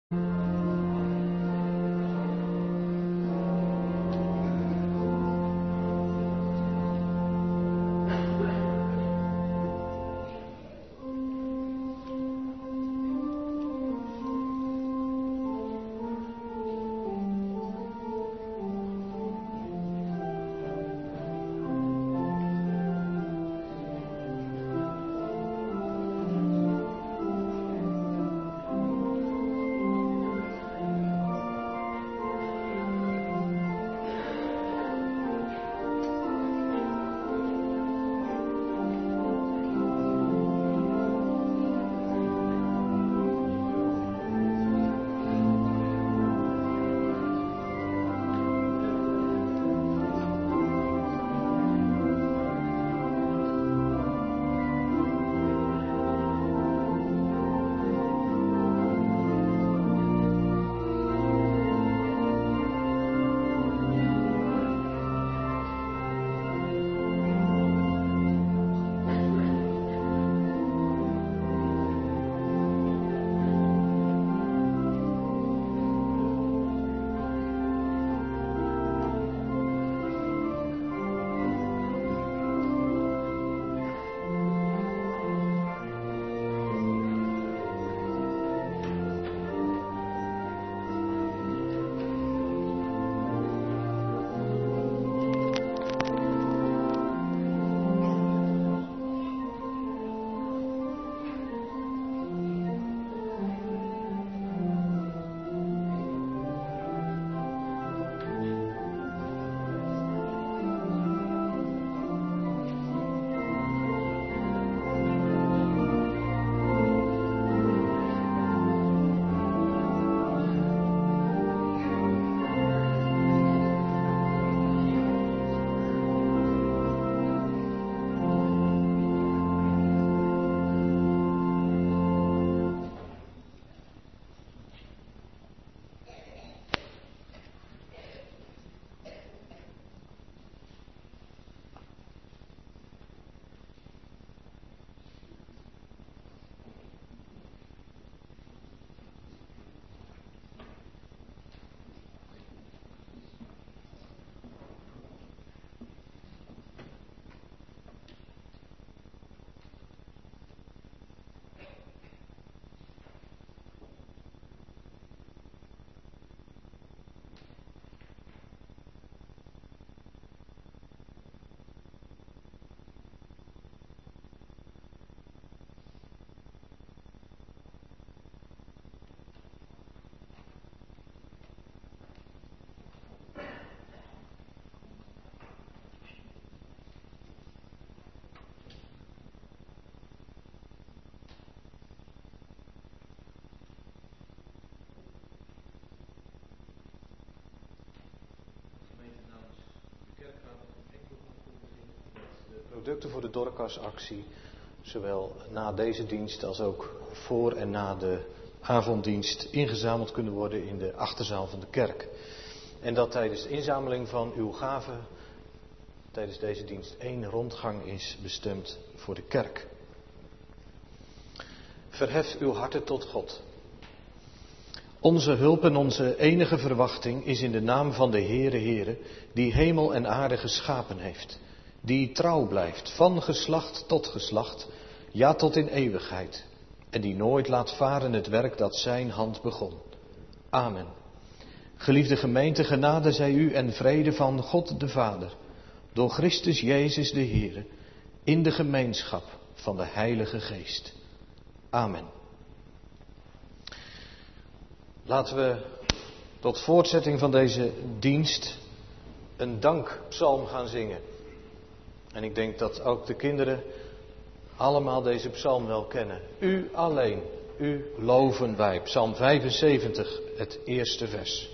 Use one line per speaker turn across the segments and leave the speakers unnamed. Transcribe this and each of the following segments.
Producten voor de Dorcas-actie, zowel na deze dienst als ook voor en na de avonddienst, ingezameld kunnen worden in de achterzaal van de kerk. En dat tijdens de inzameling van uw gaven, tijdens deze dienst, 1 rondgang is bestemd voor de kerk. Verhef uw harten tot God. Onze hulp en onze enige verwachting is in de naam van de Heere, die hemel en aarde geschapen heeft. Die trouw blijft, van geslacht tot geslacht, ja tot in eeuwigheid. En die nooit laat varen het werk dat zijn hand begon. Amen. Geliefde gemeente, genade zij u en vrede van God de Vader, door Christus Jezus de Heere, in de gemeenschap van de Heilige Geest. Amen. Laten we tot voortzetting van deze dienst een dankpsalm gaan zingen. En ik denk dat ook de kinderen allemaal deze psalm wel kennen. U alleen, u loven wij. Psalm 75, het eerste vers.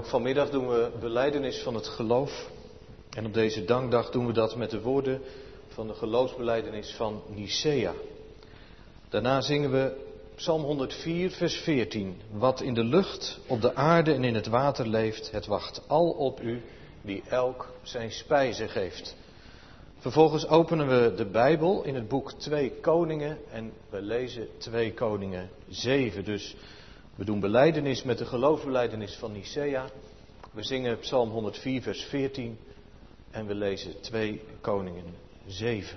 ook vanmiddag doen we belijdenis van het geloof. En op deze dankdag doen we dat met de woorden van de geloofsbelijdenis van Nicea. Daarna zingen we Psalm 104, vers 14. Wat in de lucht, op de aarde en in het water leeft, het wacht al op u, die elk zijn spijze geeft. Vervolgens openen we de Bijbel in het boek 2 Koningen en we lezen 2 Koningen 7. Dus we doen belijdenis met de geloofsbelijdenis van Nicea. We zingen Psalm 104, vers 14 en we lezen 2 Koningen 7.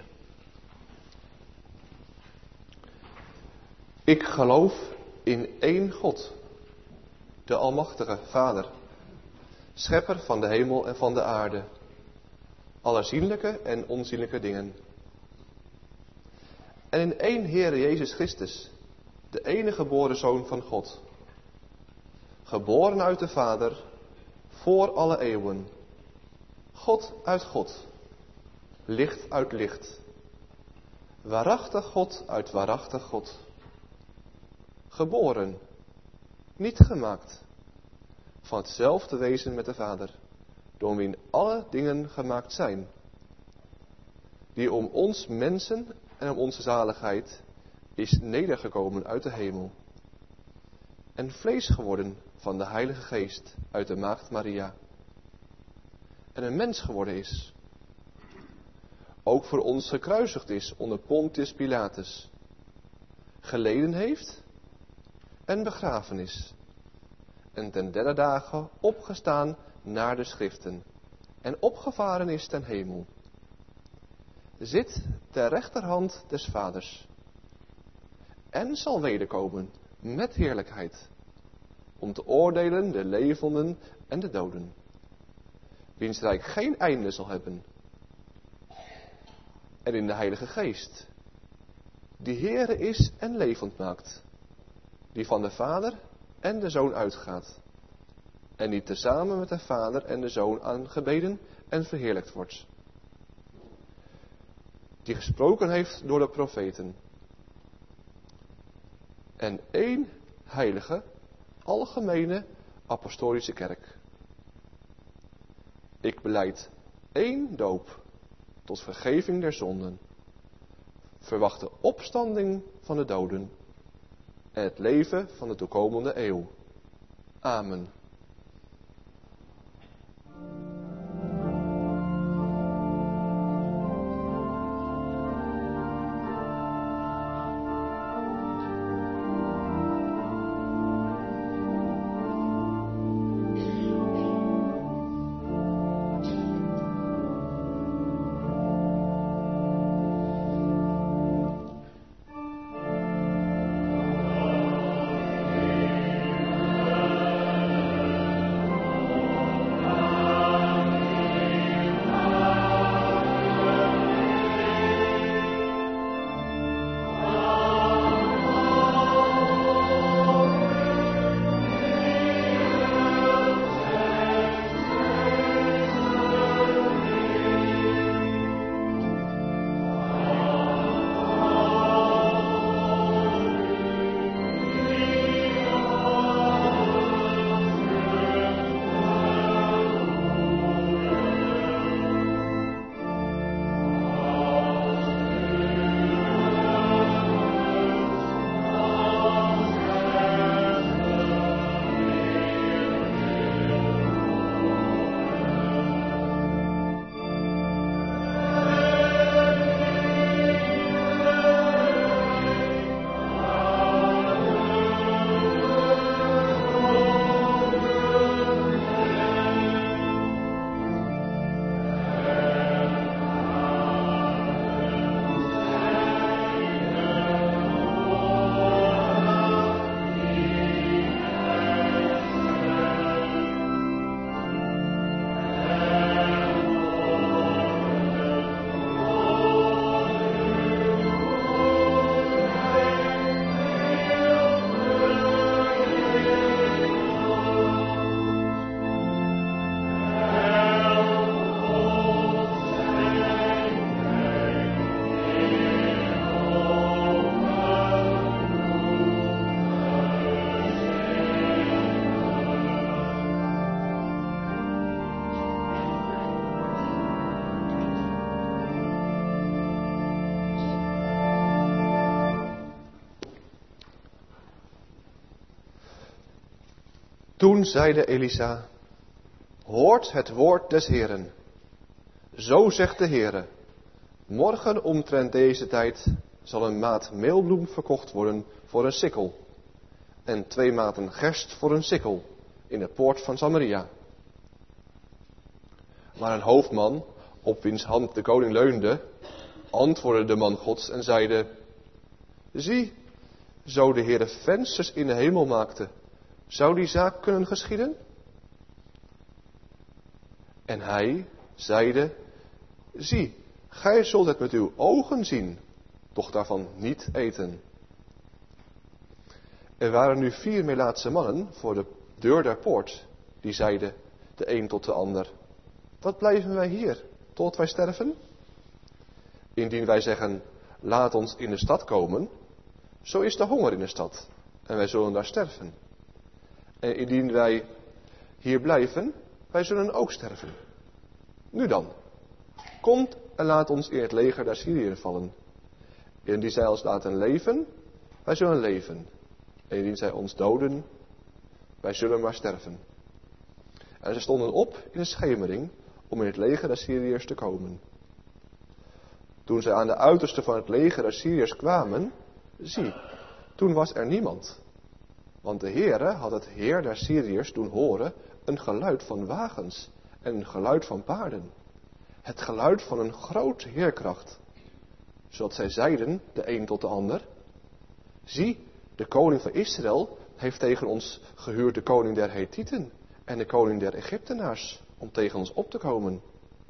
Ik geloof in één God, de Almachtige Vader, schepper van de hemel en van de aarde, alle zienlijke en onzienlijke dingen. En in één Heere Jezus Christus, de enige geboren Zoon van God, geboren uit de Vader, voor alle eeuwen, God uit God, licht uit licht, waarachtig God uit waarachtig God. Geboren, niet gemaakt, van hetzelfde wezen met de Vader, door wien alle dingen gemaakt zijn, die om ons mensen en om onze zaligheid is nedergekomen uit de hemel, en vlees geworden van de Heilige Geest uit de Maagd Maria, en een mens geworden is, ook voor ons gekruisigd is onder Pontius Pilatus, geleden heeft en begraven is, en ten derde dagen opgestaan naar de schriften, en opgevaren is ten hemel, zit ter rechterhand des Vaders, en zal wederkomen met heerlijkheid, om te oordelen de levenden en de doden, wiens rijk geen einde zal hebben, en in de Heilige Geest, die Heere is en levend maakt, die van de Vader en de Zoon uitgaat, en die tezamen met de Vader en de Zoon aangebeden en verheerlijkt wordt, die gesproken heeft door de profeten, en één heilige, algemene, apostolische kerk. Ik belijd één doop tot vergeving der zonden, verwacht de opstanding van de doden en het leven van de toekomende eeuw. Amen. Toen zeide Elisa, hoort het woord des Heeren. Zo zegt de Heere, morgen omtrent deze tijd zal een maat meelbloem verkocht worden voor een sikkel. En 2 maten gerst voor een sikkel in de poort van Samaria. Maar een hoofdman, op wiens hand de koning leunde, antwoordde de man Gods en zeide, zie, zo de Heere vensters in de hemel maakte, zou die zaak kunnen geschieden? En hij zeide, zie, gij zult het met uw ogen zien, doch daarvan niet eten. Er waren nu 4 Melaatse mannen voor de deur der poort, die zeiden de een tot de ander, wat blijven wij hier, tot wij sterven? Indien wij zeggen, laat ons in de stad komen, zo is de honger in de stad, en wij zullen daar sterven. En indien wij hier blijven, wij zullen ook sterven. Nu dan, komt en laat ons in het leger der Syriërs vallen. Indien zij ons laten leven, wij zullen leven. En indien zij ons doden, wij zullen maar sterven. En ze stonden op in de schemering om in het leger der Syriërs te komen. Toen zij aan de uiterste van het leger der Syriërs kwamen, zie, toen was er niemand. Want de Heere had het heer der Syriërs doen horen een geluid van wagens en een geluid van paarden. Het geluid van een grote heerkracht. Zodat zij zeiden, de een tot de ander, zie, de koning van Israël heeft tegen ons gehuurd de koning der Hethieten en de koning der Egyptenaars om tegen ons op te komen.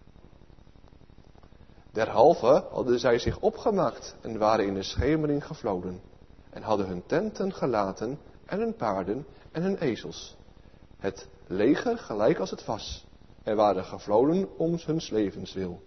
Derhalve hadden zij zich opgemaakt en waren in de schemering gevloden en hadden hun tenten gelaten en hun paarden en hun ezels. Het leger gelijk als het was en waren gevloden om hun levenswil.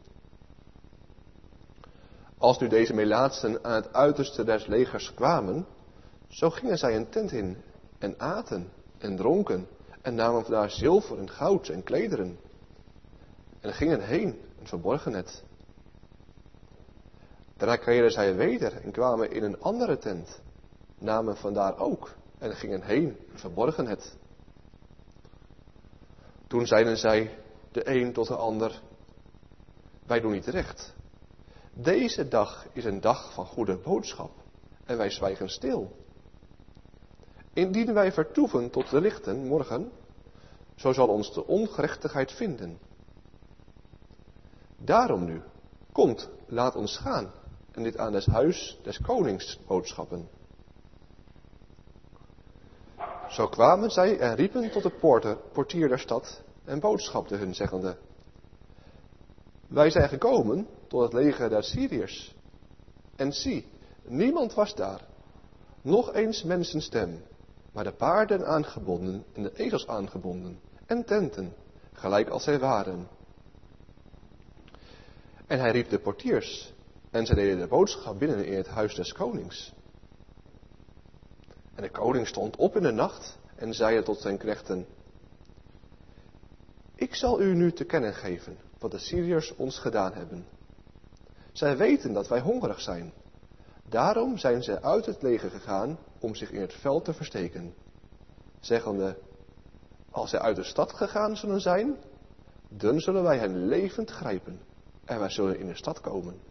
Als nu deze Melaatsen aan het uiterste des legers kwamen, zo gingen zij een tent in en aten en dronken en namen vandaar zilver en goud en klederen. En gingen heen en verborgen het. Daarna keerden zij weder en kwamen in een andere tent, namen vandaar ook en gingen heen en verborgen het. Toen zeiden zij de een tot de ander, wij doen niet recht. Deze dag is een dag van goede boodschap en wij zwijgen stil. Indien wij vertoeven tot de lichten morgen, zo zal ons de ongerechtigheid vinden. Daarom nu, komt, laat ons gaan en dit aan het huis des konings boodschappen. Zo kwamen zij en riepen tot de portier der stad en boodschapten hun zeggende, wij zijn gekomen tot het leger der Syriërs. En zie, niemand was daar, nog eens mensenstem, maar de paarden aangebonden en de ezels aangebonden en tenten, gelijk als zij waren. En hij riep de portiers en zij deden de boodschap binnen in het huis des konings. En de koning stond op in de nacht en zeide tot zijn knechten, ik zal u nu te kennen geven wat de Syriërs ons gedaan hebben. Zij weten dat wij hongerig zijn. Daarom zijn zij uit het leger gegaan om zich in het veld te versteken. Zeggende, als zij uit de stad gegaan zullen zijn, dan zullen wij hen levend grijpen en wij zullen in de stad komen.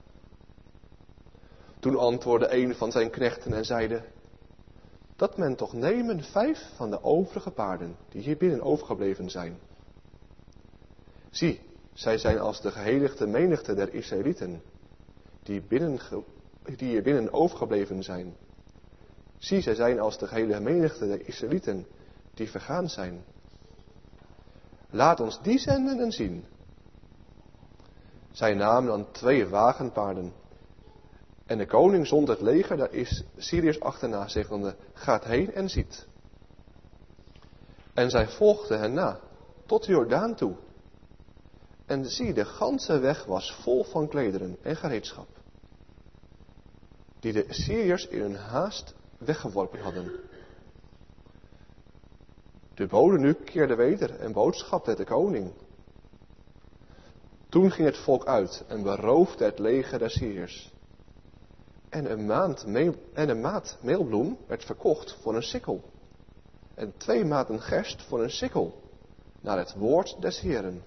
Toen antwoordde een van zijn knechten en zeide, dat men toch nemen 5 van de overige paarden die hier binnen overgebleven zijn. Zie, zij zijn als de geheiligde menigte der Israëlieten, die hier binnen overgebleven zijn. Zie, zij zijn als de geheilige menigte der Israëlieten, die vergaan zijn. Laat ons die zenden en zien. Zij namen dan 2 wagenpaarden. En de koning zond het leger der Syriërs achterna, zeggende, gaat heen en ziet. En zij volgden hen na, tot de Jordaan toe. En zie, de ganse weg was vol van klederen en gereedschap, die de Syriërs in hun haast weggeworpen hadden. De bode nu keerde weder en boodschapte het de koning. Toen ging het volk uit en beroofde het leger der Syriërs. En een maat meelbloem werd verkocht voor een sikkel. en 2 maten gerst voor een sikkel, naar het woord des Heeren.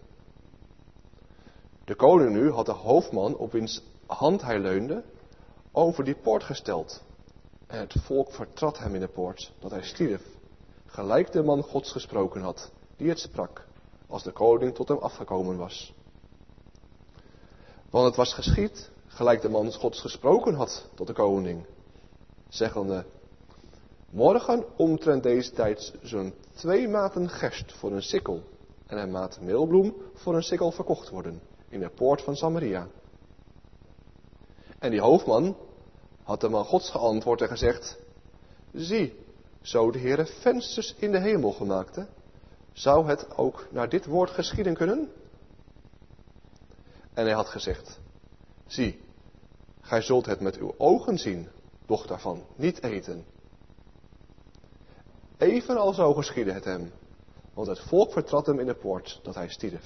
De koning nu had de hoofdman op wiens hand hij leunde, over die poort gesteld. En het volk vertrad hem in de poort, dat hij stierf, gelijk de man Gods gesproken had, die het sprak, als de koning tot hem afgekomen was. Want het was geschied, gelijk de man Gods gesproken had tot de koning, zeggende: morgen omtrent deze tijd zo'n 2 maten gerst voor een sikkel en een maat meelbloem voor een sikkel verkocht worden in de poort van Samaria. En die hoofdman had de man Gods geantwoord en gezegd: zie, zo de Heere vensters in de hemel gemaakte, zou het ook naar dit woord geschieden kunnen? En hij had gezegd: zie, gij zult het met uw ogen zien, doch daarvan niet eten. Evenal zo geschiedde het hem, want het volk vertrad hem in de poort, dat hij stierf.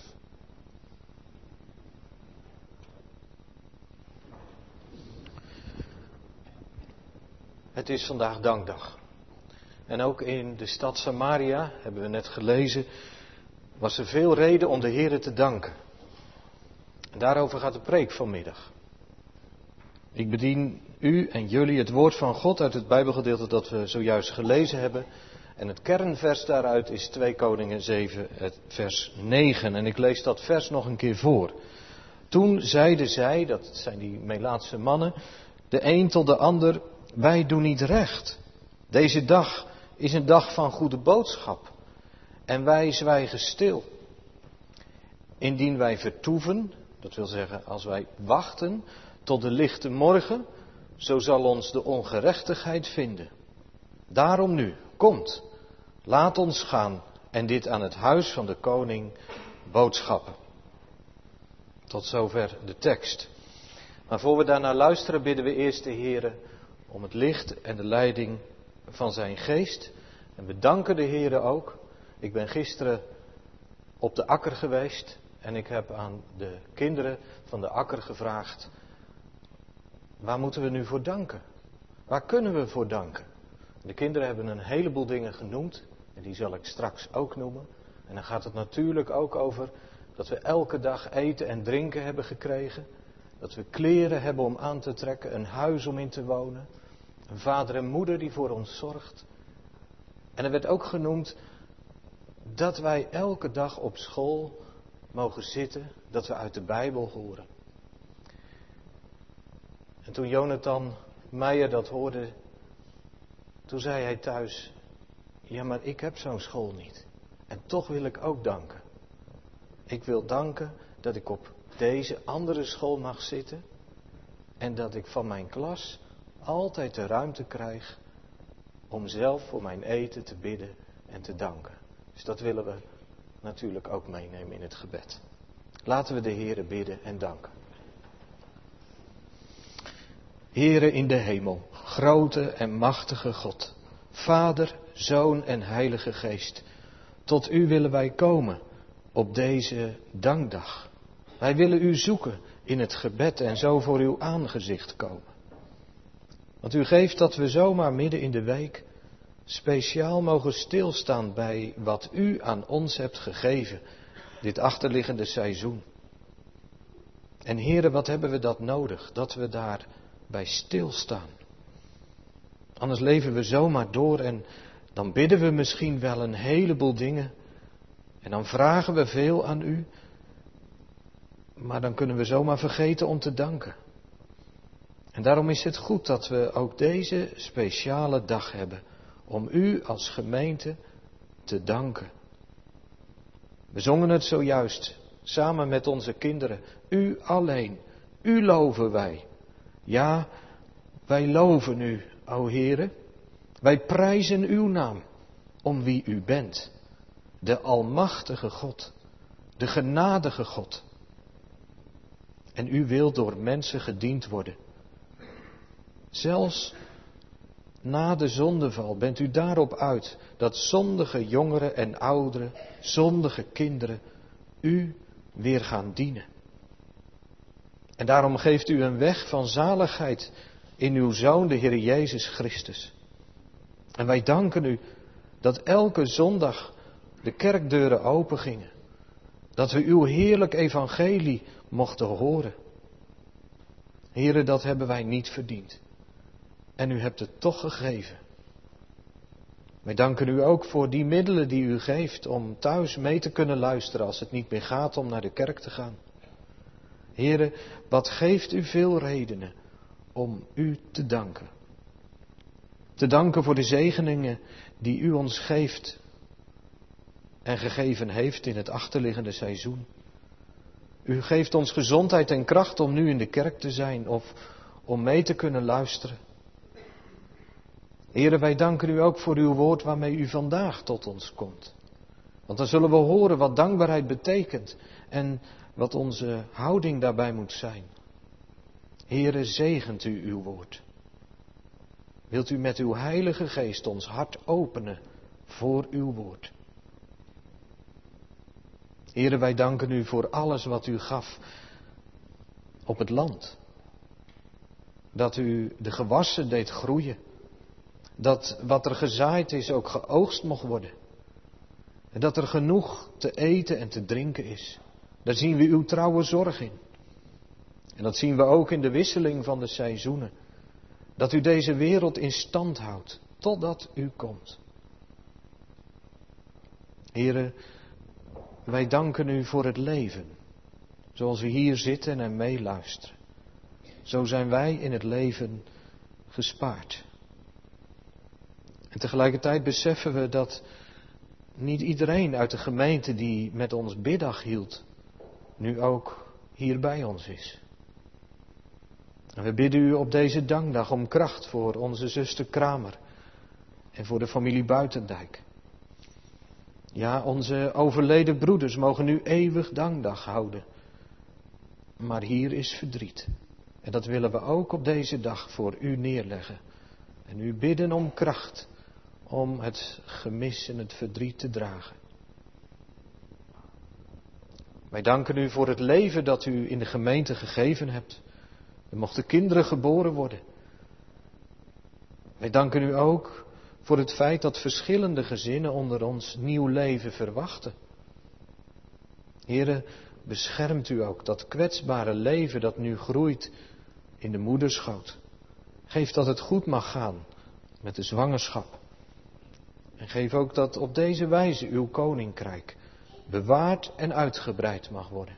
Het is vandaag dankdag. En ook in de stad Samaria, hebben we net gelezen, was er veel reden om de Heere te danken. En daarover gaat de preek vanmiddag. Ik bedien u en jullie het woord van God uit het Bijbelgedeelte dat we zojuist gelezen hebben. En het kernvers daaruit is 2 Koningen 7, vers 9. En ik lees dat vers nog een keer voor. Toen zeiden zij, dat zijn die Melaatse mannen, de een tot de ander: wij doen niet recht. Deze dag is een dag van goede boodschap. En wij zwijgen stil. Indien wij vertoeven, dat wil zeggen als wij wachten tot de lichte morgen, zo zal ons de ongerechtigheid vinden. Daarom nu, komt, laat ons gaan en dit aan het huis van de koning boodschappen. Tot zover de tekst. Maar voor we daarnaar luisteren bidden we eerst de Heere om het licht en de leiding van zijn geest. En we danken de Heere ook. Ik ben gisteren op de akker geweest en ik heb aan de kinderen van de akker gevraagd: waar moeten we nu voor danken? Waar kunnen we voor danken? De kinderen hebben een heleboel dingen genoemd en die zal ik straks ook noemen. En dan gaat het natuurlijk ook over dat we elke dag eten en drinken hebben gekregen. Dat we kleren hebben om aan te trekken, een huis om in te wonen. Een vader en moeder die voor ons zorgt. En er werd ook genoemd dat wij elke dag op school mogen zitten, dat we uit de Bijbel horen. En toen Jonathan Meijer dat hoorde, toen zei hij thuis: ja, maar ik heb zo'n school niet. En toch wil ik ook danken. Ik wil danken dat ik op deze andere school mag zitten en dat ik van mijn klas altijd de ruimte krijg om zelf voor mijn eten te bidden en te danken. Dus dat willen we natuurlijk ook meenemen in het gebed. Laten we de Heere bidden en danken. Heere in de hemel, grote en machtige God, Vader, Zoon en Heilige Geest, tot u willen wij komen op deze dankdag. Wij willen u zoeken in het gebed en zo voor uw aangezicht komen. Want u geeft dat we zomaar midden in de week speciaal mogen stilstaan bij wat u aan ons hebt gegeven, dit achterliggende seizoen. En Heere, wat hebben we dat nodig, dat we daarbij stilstaan. Anders leven we zomaar door en dan bidden we misschien wel een heleboel dingen. En dan vragen we veel aan u. Maar dan kunnen we zomaar vergeten om te danken. En daarom is het goed dat we ook deze speciale dag hebben om u als gemeente te danken. We zongen het zojuist samen met onze kinderen. U alleen, u loven wij. Ja, wij loven u, o Heere. Wij prijzen uw naam om wie u bent. De almachtige God, de genadige God. En u wilt door mensen gediend worden. Zelfs na de zondeval bent u daarop uit dat zondige jongeren en ouderen, zondige kinderen, u weer gaan dienen. En daarom geeft u een weg van zaligheid in uw Zoon, de Heer Jezus Christus. En wij danken u Dat elke zondag de kerkdeuren open gingen. Dat we uw heerlijk evangelie mochten horen. Here, dat hebben wij niet verdiend. En u hebt het toch gegeven. Wij danken u ook voor die middelen die u geeft om thuis mee te kunnen luisteren als het niet meer gaat om naar de kerk te gaan. Here, wat geeft u veel redenen om u te danken. Te danken voor de zegeningen die u ons geeft en gegeven heeft in het achterliggende seizoen. U geeft ons gezondheid en kracht om nu in de kerk te zijn of om mee te kunnen luisteren. Here, wij danken u ook voor uw woord waarmee u vandaag tot ons komt. Want dan zullen we horen wat dankbaarheid betekent en wat onze houding daarbij moet zijn. Here, zegent u uw woord. Wilt u met uw Heilige Geest ons hart openen voor uw woord. Here, wij danken u voor alles wat u gaf op het land. Dat u de gewassen deed groeien. Dat wat er gezaaid is ook geoogst mocht worden. En dat er genoeg te eten en te drinken is. Daar zien we uw trouwe zorg in. En dat zien we ook in de wisseling van de seizoenen. Dat u deze wereld in stand houdt totdat u komt. Here, wij danken u voor het leven. Zoals we hier zitten en meeluisteren. Zo zijn wij in het leven gespaard. En tegelijkertijd beseffen we dat niet iedereen uit de gemeente die met ons biddag hield, nu ook hier bij ons is. En we bidden u op deze dankdag om kracht voor onze zuster Kramer en voor de familie Buitendijk. Ja, onze overleden broeders mogen nu eeuwig dankdag houden. Maar hier is verdriet. En dat willen we ook op deze dag voor u neerleggen. En u bidden om kracht om het gemis en het verdriet te dragen. Wij danken u voor het leven dat u in de gemeente gegeven hebt. Er mochten kinderen geboren worden. Wij danken u ook voor het feit dat verschillende gezinnen onder ons nieuw leven verwachten. Here, beschermt u ook dat kwetsbare leven dat nu groeit in de moederschoot. Geef dat het goed mag gaan met de zwangerschap. En geef ook dat op deze wijze uw koninkrijk bewaard en uitgebreid mag worden.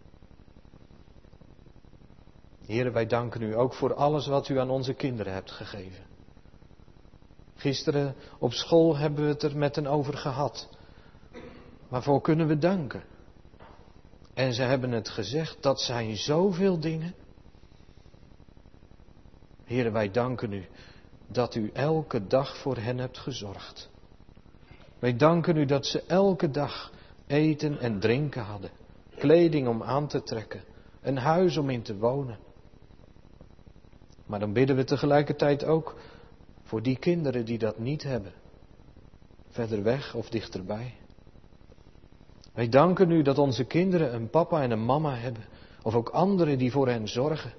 Here, wij danken u ook voor alles wat u aan onze kinderen hebt gegeven. Gisteren op school hebben we het er met hen over gehad. Waarvoor kunnen we danken? En ze hebben het gezegd, dat zijn zoveel dingen. Here, wij danken u dat u elke dag voor hen hebt gezorgd. Wij danken u dat ze elke dag eten en drinken hadden. Kleding om aan te trekken. Een huis om in te wonen. Maar dan bidden we tegelijkertijd ook voor die kinderen die dat niet hebben. Verder weg of dichterbij. Wij danken u dat onze kinderen een papa en een mama hebben. Of ook anderen die voor hen zorgen.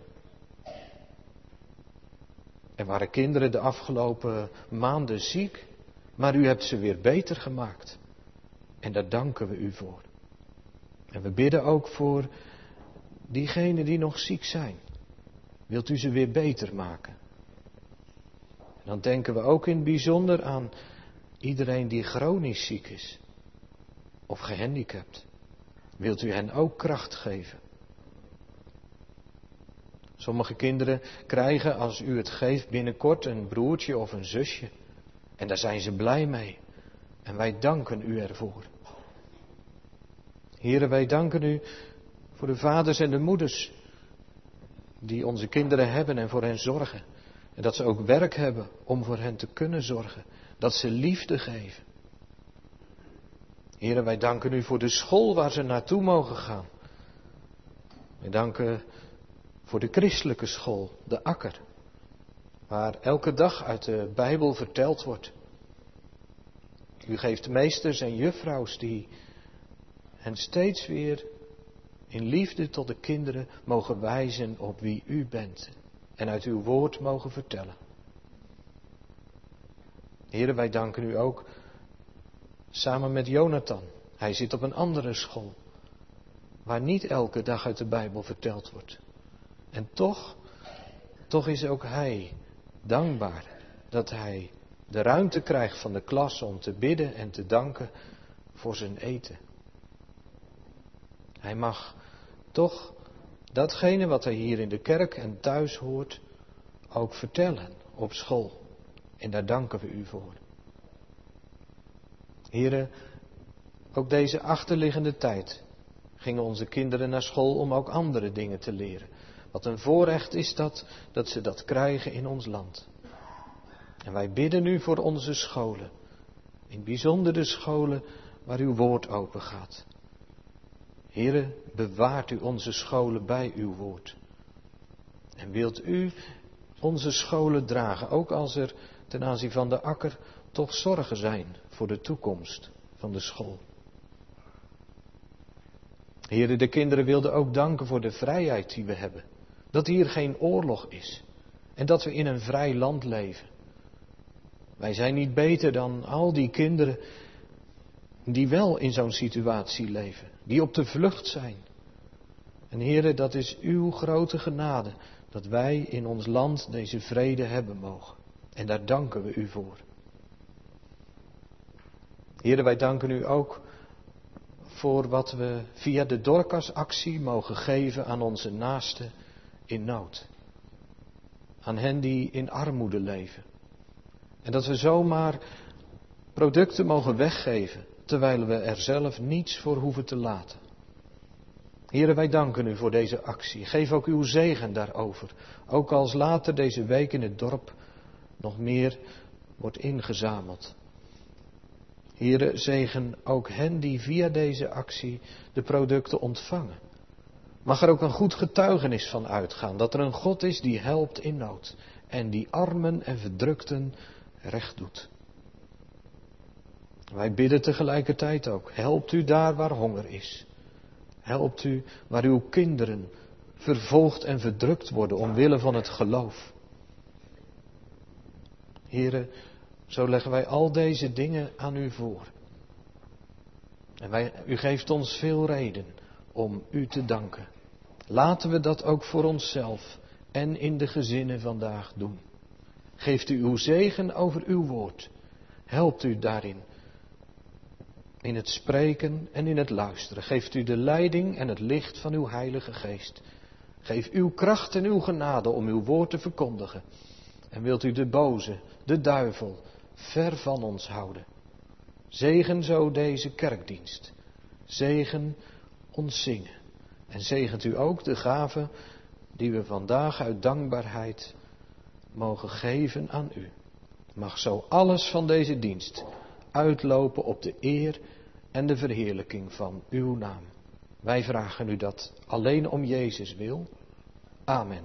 Er waren kinderen de afgelopen maanden ziek. Maar u hebt ze weer beter gemaakt. En daar danken we u voor. En we bidden ook voor diegenen die nog ziek zijn. Wilt u ze weer beter maken? En dan denken we ook in het bijzonder aan iedereen die chronisch ziek is. Of gehandicapt. Wilt u hen ook kracht geven? Sommige kinderen krijgen, als u het geeft, binnenkort een broertje of een zusje. En daar zijn ze blij mee. En wij danken u ervoor. Heren, wij danken u voor de vaders en de moeders die onze kinderen hebben en voor hen zorgen. En dat ze ook werk hebben om voor hen te kunnen zorgen. Dat ze liefde geven. Heren, wij danken u voor de school waar ze naartoe mogen gaan. Wij danken voor de christelijke school, de Akker. Waar elke dag uit de Bijbel verteld wordt. U geeft meesters en juffrouws die hen steeds weer in liefde tot de kinderen mogen wijzen op wie u bent. En uit uw woord mogen vertellen. Heren, wij danken u ook samen met Jonathan. Hij zit op een andere school, waar niet elke dag uit de Bijbel verteld wordt. En toch is ook hij dankbaar dat hij de ruimte krijgt van de klas om te bidden en te danken voor zijn eten. Hij mag toch datgene wat hij hier in de kerk en thuis hoort ook vertellen op school. En daar danken we u voor. Heren, ook deze achterliggende tijd gingen onze kinderen naar school om ook andere dingen te leren. Wat een voorrecht is dat ze dat krijgen in ons land. En wij bidden nu voor onze scholen. In het bijzonder de scholen waar uw woord open gaat. Heren, bewaart u onze scholen bij uw woord. En wilt u onze scholen dragen, ook als er ten aanzien van de akker toch zorgen zijn voor de toekomst van de school. Heren, de kinderen wilden ook danken voor de vrijheid die we hebben. Dat hier geen oorlog is. En dat we in een vrij land leven. Wij zijn niet beter dan al die kinderen die wel in zo'n situatie leven. Die op de vlucht zijn. En Heren, dat is uw grote genade. Dat wij in ons land deze vrede hebben mogen. En daar danken we u voor. Heren, wij danken u ook voor wat we via de Dorcas-actie mogen geven aan onze naasten in nood. Aan hen die in armoede leven. En dat we zomaar producten mogen weggeven, terwijl we er zelf niets voor hoeven te laten. Heren, wij danken u voor deze actie. Geef ook uw zegen daarover. Ook als later deze week in het dorp nog meer wordt ingezameld. Heren, zegen ook hen die via deze actie de producten ontvangen. Mag er ook een goed getuigenis van uitgaan, dat er een God is die helpt in nood en die armen en verdrukten recht doet. Wij bidden tegelijkertijd ook, helpt u daar waar honger is. Helpt u waar uw kinderen vervolgd en verdrukt worden omwille van het geloof. Heren, zo leggen wij al deze dingen aan u voor. En u geeft ons veel reden om u te danken. Laten we dat ook voor onszelf en in de gezinnen vandaag doen. Geeft u uw zegen over uw woord. Helpt u daarin. In het spreken en in het luisteren. Geeft u de leiding en het licht van uw Heilige Geest. Geef uw kracht en uw genade om uw woord te verkondigen. En wilt u de boze, de duivel, ver van ons houden. Zegen zo deze kerkdienst. Zegen ons zingen. En zegent u ook de gaven die we vandaag uit dankbaarheid mogen geven aan u. Mag zo alles van deze dienst uitlopen op de eer en de verheerlijking van uw naam. Wij vragen u dat alleen om Jezus wil. Amen.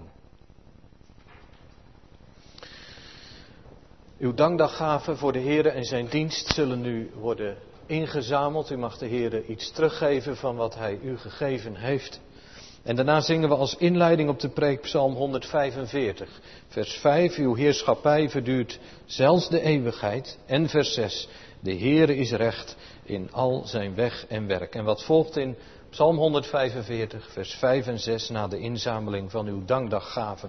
Uw dankdaggaven voor de Heere en zijn dienst zullen nu worden ingezameld. U mag de Heere iets teruggeven van wat hij u gegeven heeft. En daarna zingen we als inleiding op de preek Psalm 145. Vers 5, uw heerschappij verduurt zelfs de eeuwigheid. En vers 6, de Heere is recht in al zijn weg en werk. En wat volgt in Psalm 145, vers 5 en 6 na de inzameling van uw dankdaggaven.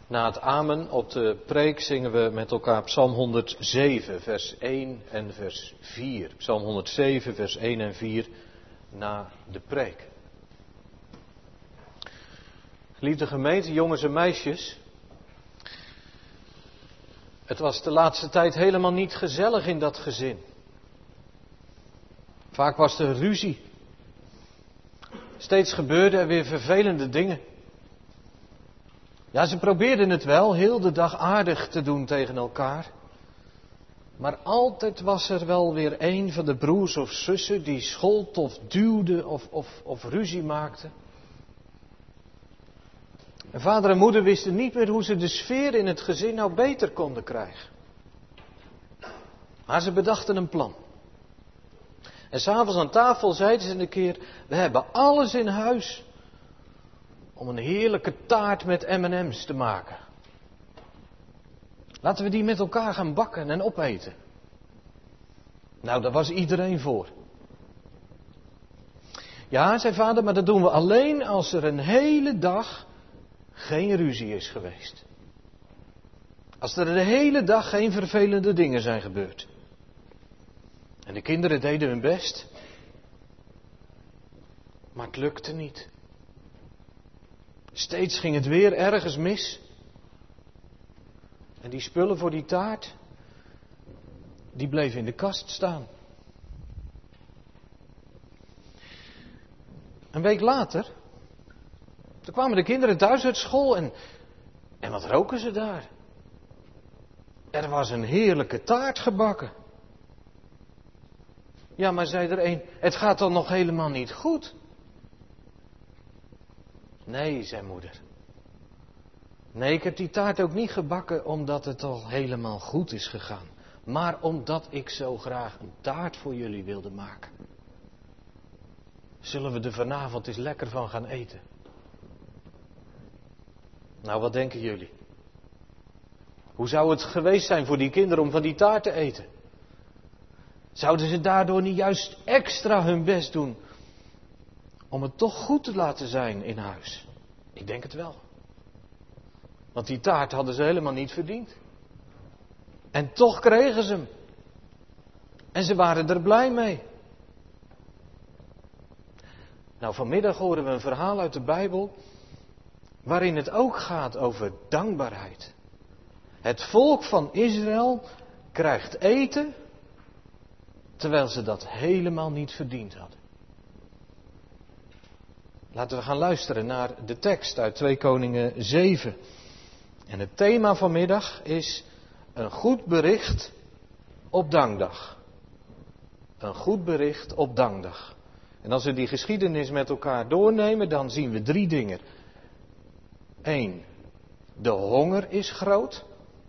Na het amen op de preek zingen we met elkaar Psalm 107, vers 1 en vers 4. Psalm 107, vers 1 en 4 na de preek. Geliefde gemeente, jongens en meisjes. Het was de laatste tijd helemaal niet gezellig in dat gezin. Vaak was er ruzie. Steeds gebeurden er weer vervelende dingen. Ja, ze probeerden het wel heel de dag aardig te doen tegen elkaar. Maar altijd was er wel weer een van de broers of zussen die schold of duwde of ruzie maakte. En vader en moeder wisten niet meer hoe ze de sfeer in het gezin nou beter konden krijgen. Maar ze bedachten een plan. En 's avonds aan tafel zeiden ze een keer: we hebben alles in huis om een heerlijke taart met M&M's te maken. Laten we die met elkaar gaan bakken en opeten. Nou, daar was iedereen voor. Ja, zei vader, maar dat doen we alleen als er een hele dag geen ruzie is geweest. Als er de hele dag geen vervelende dingen zijn gebeurd. En de kinderen deden hun best. Maar het lukte niet. Steeds ging het weer ergens mis. En die spullen voor die taart, die bleven in de kast staan. Een week later, toen kwamen de kinderen thuis uit school en wat roken ze daar? Er was een heerlijke taart gebakken. Ja, maar zei er een, het gaat dan nog helemaal niet goed. Nee, zei moeder. Nee, ik heb die taart ook niet gebakken omdat het al helemaal goed is gegaan. Maar omdat ik zo graag een taart voor jullie wilde maken. Zullen we er vanavond eens lekker van gaan eten? Nou, wat denken jullie? Hoe zou het geweest zijn voor die kinderen om van die taart te eten? Zouden ze daardoor niet juist extra hun best doen om het toch goed te laten zijn in huis? Ik denk het wel. Want die taart hadden ze helemaal niet verdiend. En toch kregen ze hem. En ze waren er blij mee. Nou, vanmiddag horen we een verhaal uit de Bijbel waarin het ook gaat over dankbaarheid. Het volk van Israël krijgt eten terwijl ze dat helemaal niet verdiend hadden. Laten we gaan luisteren naar de tekst uit 2 Koningen 7. En het thema vanmiddag is een goed bericht op dankdag. Een goed bericht op dankdag. En als we die geschiedenis met elkaar doornemen, dan zien we 3 dingen. 1. De honger is groot.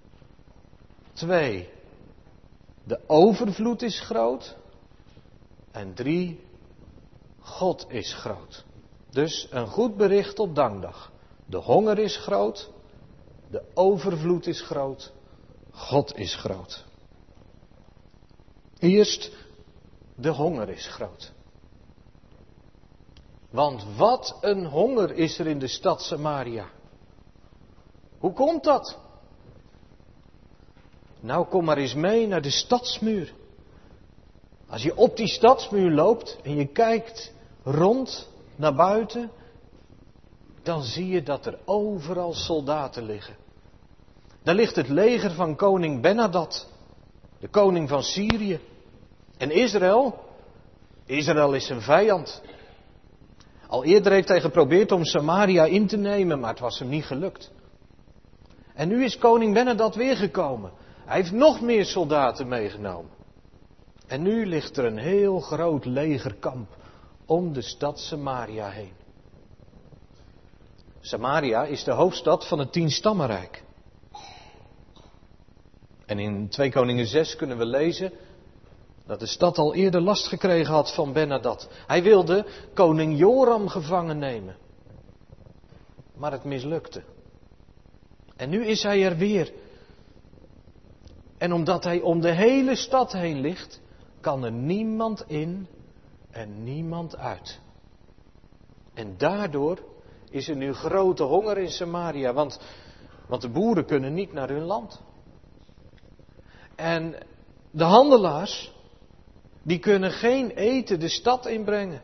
2. De overvloed is groot. En 3. God is groot. Dus een goed bericht op dankdag. De honger is groot. De overvloed is groot. God is groot. Eerst, de honger is groot. Want wat een honger is er in de stad Samaria. Hoe komt dat? Nou, kom maar eens mee naar de stadsmuur. Als je op die stadsmuur loopt en je kijkt rond naar buiten, dan zie je dat er overal soldaten liggen. Daar ligt het leger van koning Ben-Hadad, de koning van Syrië. En Israël is zijn vijand. Al eerder heeft hij geprobeerd om Samaria in te nemen, maar het was hem niet gelukt. En nu is koning Ben-Hadad weer gekomen. Hij heeft nog meer soldaten meegenomen. En nu ligt er een heel groot legerkamp om de stad Samaria heen. Samaria is de hoofdstad van het 10-stammenrijk. En in 2 Koningen 6 kunnen we lezen dat de stad al eerder last gekregen had van Ben-Hadad. Hij wilde koning Joram gevangen nemen. Maar het mislukte. En nu is hij er weer. En omdat hij om de hele stad heen ligt, kan er niemand in en niemand uit. En daardoor is er nu grote honger in Samaria. Want Want de boeren kunnen niet naar hun land. En de handelaars, die kunnen geen eten de stad inbrengen.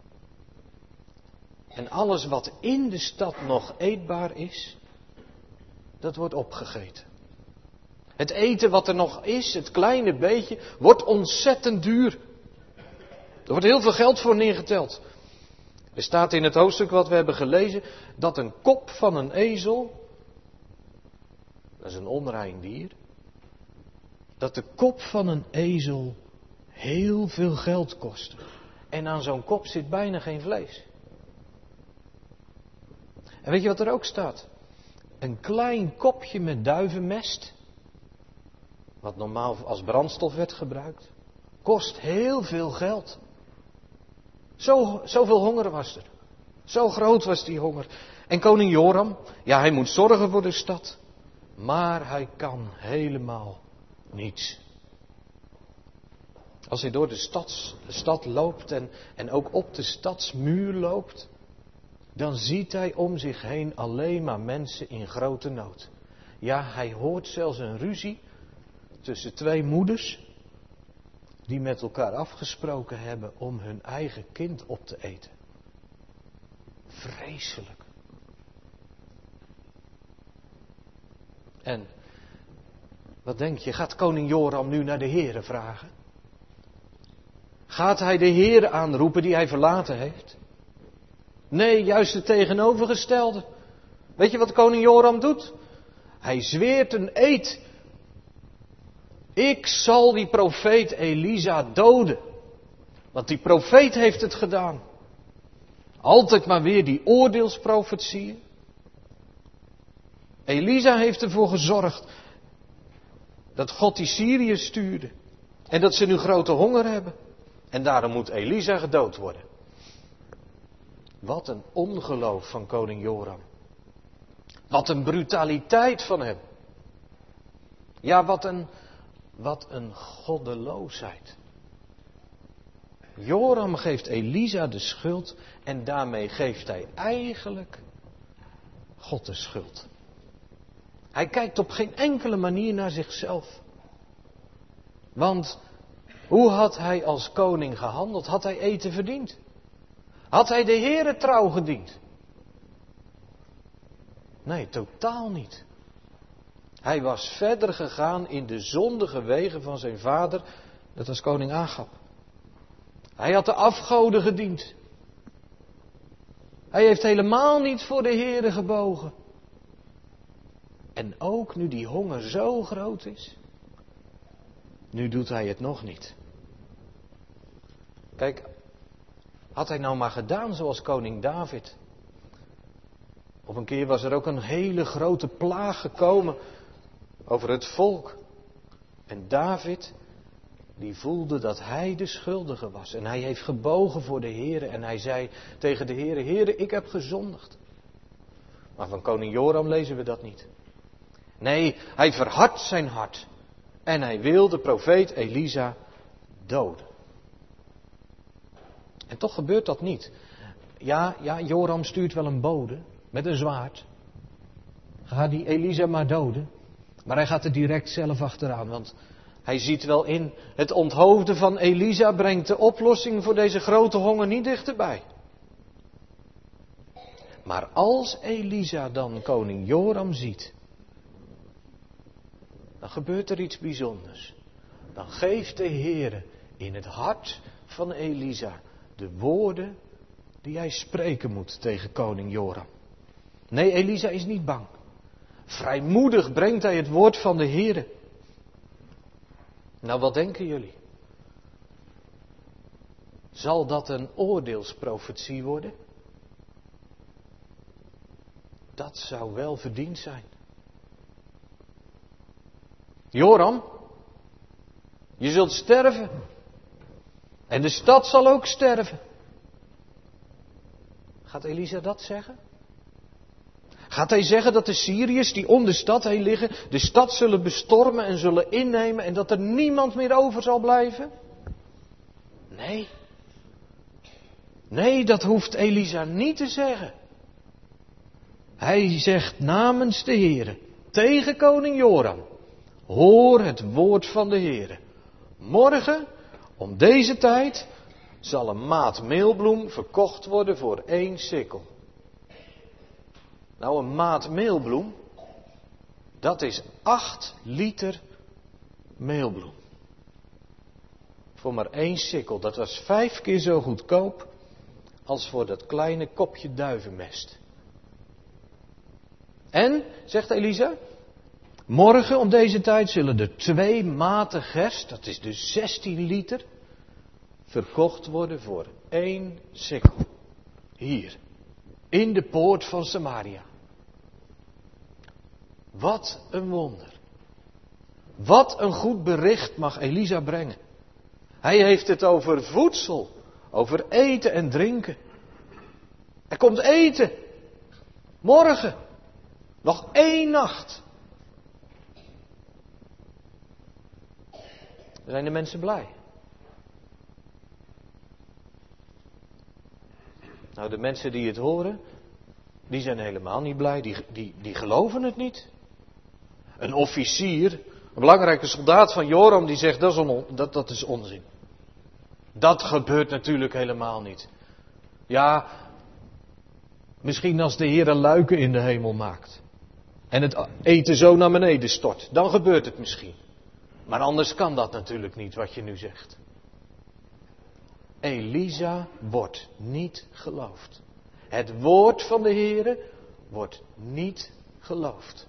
En alles wat in de stad nog eetbaar is, dat wordt opgegeten. Het eten wat er nog is, het kleine beetje, wordt ontzettend duur. Er wordt heel veel geld voor neergeteld. Er staat in het hoofdstuk wat we hebben gelezen, dat een kop van een ezel, dat is een onrein dier, dat de kop van een ezel heel veel geld kost. En aan zo'n kop zit bijna geen vlees. En weet je wat er ook staat? Een klein kopje met duivenmest, wat normaal als brandstof werd gebruikt, kost heel veel geld. Zoveel honger was er. Zo groot was die honger. En koning Joram, ja, hij moet zorgen voor de stad. Maar hij kan helemaal niets. Als hij door de stad loopt en ook op de stadsmuur loopt, dan ziet hij om zich heen alleen maar mensen in grote nood. Ja, hij hoort zelfs een ruzie tussen twee moeders die met elkaar afgesproken hebben om hun eigen kind op te eten. Vreselijk. En wat denk je, gaat koning Joram nu naar de Heere vragen? Gaat hij de Heere aanroepen die hij verlaten heeft? Nee, juist het tegenovergestelde. Weet je wat koning Joram doet? Hij zweert een eed. Ik zal die profeet Elisa doden. Want die profeet heeft het gedaan. Altijd maar weer die oordeelsprofetieën. Elisa heeft ervoor gezorgd dat God die Syrië stuurde. En dat ze nu grote honger hebben. En daarom moet Elisa gedood worden. Wat een ongeloof van koning Joram. Wat een brutaliteit van hem. Ja, wat een goddeloosheid. Joram geeft Elisa de schuld en daarmee geeft hij eigenlijk God de schuld. Hij kijkt op geen enkele manier naar zichzelf. Want hoe had hij als koning gehandeld? Had hij eten verdiend? Had hij de Heere trouw gediend? Nee, totaal niet. Hij was verder gegaan in de zondige wegen van zijn vader, dat was koning Agab. Hij had de afgoden gediend. Hij heeft helemaal niet voor de Heere gebogen. En ook nu die honger zo groot is, nu doet hij het nog niet. Kijk, had hij nou maar gedaan zoals koning David. Op een keer was er ook een hele grote plaag gekomen over het volk. En David, die voelde dat hij de schuldige was. En hij heeft gebogen voor de Heere en hij zei tegen de Heere, Heere, ik heb gezondigd. Maar van koning Joram lezen we dat niet. Nee, hij verhardt zijn hart. En hij wil de profeet Elisa doden. En toch gebeurt dat niet. Ja, Joram stuurt wel een bode met een zwaard. Ga die Elisa maar doden. Maar hij gaat er direct zelf achteraan. Want hij ziet wel in, het onthoofden van Elisa brengt de oplossing voor deze grote honger niet dichterbij. Maar als Elisa dan koning Joram ziet, dan gebeurt er iets bijzonders. Dan geeft de Heere in het hart van Elisa de woorden die hij spreken moet tegen koning Joram. Nee, Elisa is niet bang. Vrijmoedig brengt hij het woord van de Heere. Nou, wat denken jullie? Zal dat een oordeelsprofetie worden? Dat zou wel verdiend zijn. Joram, je zult sterven. En de stad zal ook sterven. Gaat Elisa dat zeggen? Gaat hij zeggen dat de Syriërs die om de stad heen liggen, de stad zullen bestormen en zullen innemen en dat er niemand meer over zal blijven? Nee. Nee, dat hoeft Elisa niet te zeggen. Hij zegt namens de Heere, tegen koning Joram. Hoor het woord van de Heere. Morgen, om deze tijd, zal een maat meelbloem verkocht worden voor 1 sikkel. Nou, een maat meelbloem, dat is 8 liter meelbloem. Voor maar 1 sikkel. Dat was 5 keer zo goedkoop als voor dat kleine kopje duivenmest. En, zegt Elisa, morgen om deze tijd zullen er 2 maten gerst, dat is dus 16 liter, verkocht worden voor 1 sikkel. Hier, in de poort van Samaria. Wat een wonder. Wat een goed bericht mag Elisa brengen. Hij heeft het over voedsel, over eten en drinken. Er komt eten. Morgen. Nog 1 nacht. Zijn de mensen blij? Nou, de mensen die het horen, die zijn helemaal niet blij. Die geloven het niet. Een officier, een belangrijke soldaat van Joram, die zegt dat is onzin. Dat gebeurt natuurlijk helemaal niet. Ja, misschien als de Heer luiken in de hemel maakt. En het eten zo naar beneden stort. Dan gebeurt het misschien. Maar anders kan dat natuurlijk niet wat je nu zegt. Elisa wordt niet geloofd. Het woord van de Heere wordt niet geloofd.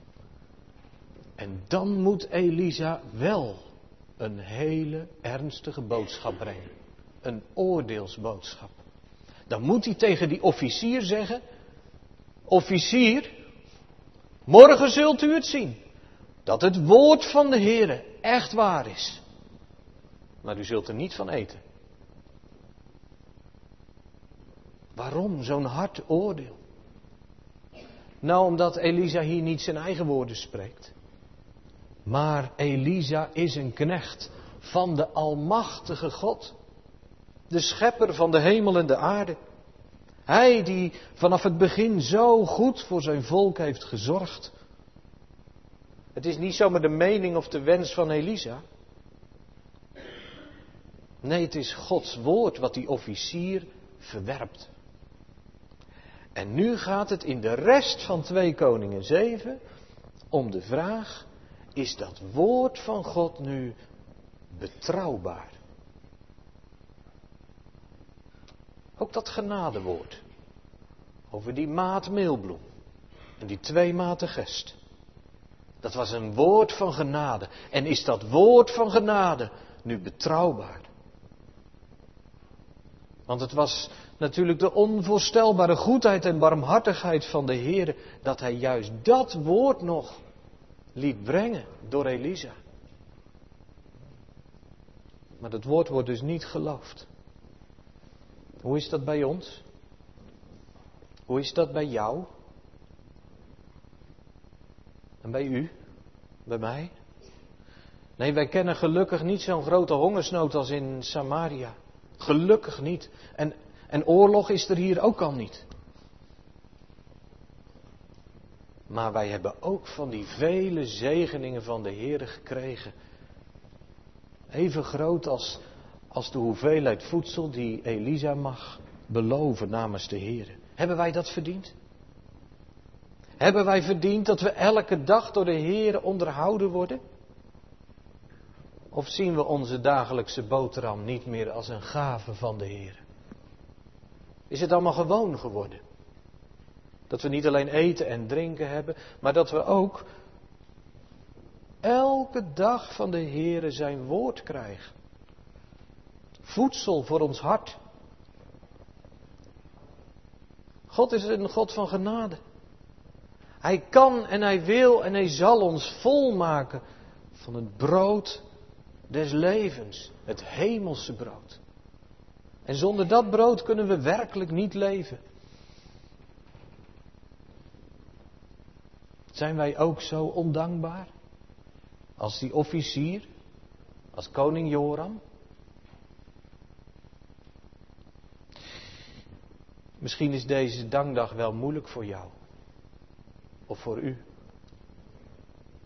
En dan moet Elisa wel een hele ernstige boodschap brengen. Een oordeelsboodschap. Dan moet hij tegen die officier zeggen: officier, morgen zult u het zien. Dat het woord van de Heere echt waar is. Maar u zult er niet van eten. Waarom zo'n hard oordeel? Nou, omdat Elisa hier niet zijn eigen woorden spreekt. Maar Elisa is een knecht van de Almachtige God. De schepper van de hemel en de aarde. Hij die vanaf het begin zo goed voor zijn volk heeft gezorgd. Het is niet zomaar de mening of de wens van Elisa. Nee, het is Gods woord wat die officier verwerpt. En nu gaat het in de rest van 2 Koningen 7 om de vraag: is dat woord van God nu betrouwbaar? Ook dat genadewoord over die maat meelbloem en die 2 maten gerst. Dat was een woord van genade. En is dat woord van genade nu betrouwbaar? Want het was natuurlijk de onvoorstelbare goedheid en barmhartigheid van de Heer dat hij juist dat woord nog liet brengen door Elisa. Maar dat woord wordt dus niet geloofd. Hoe is dat bij ons? Hoe is dat bij jou? En bij u? Bij mij? Nee, wij kennen gelukkig niet zo'n grote hongersnood als in Samaria. Gelukkig niet. En oorlog is er hier ook al niet. Maar wij hebben ook van die vele zegeningen van de Heer gekregen. Even groot als de hoeveelheid voedsel die Elisa mag beloven namens de Heer. Hebben wij dat verdiend? Hebben wij verdiend dat we elke dag door de Heer onderhouden worden? Of zien we onze dagelijkse boterham niet meer als een gave van de Heer? Is het allemaal gewoon geworden? Dat we niet alleen eten en drinken hebben, maar dat we ook elke dag van de Heer zijn woord krijgen. Voedsel voor ons hart. God is een God van genade. Hij kan en hij wil en hij zal ons volmaken van het brood des levens. Het hemelse brood. En zonder dat brood kunnen we werkelijk niet leven. Zijn wij ook zo ondankbaar? Als die officier? Als koning Joram? Misschien is deze dankdag wel moeilijk voor jou. Of voor u.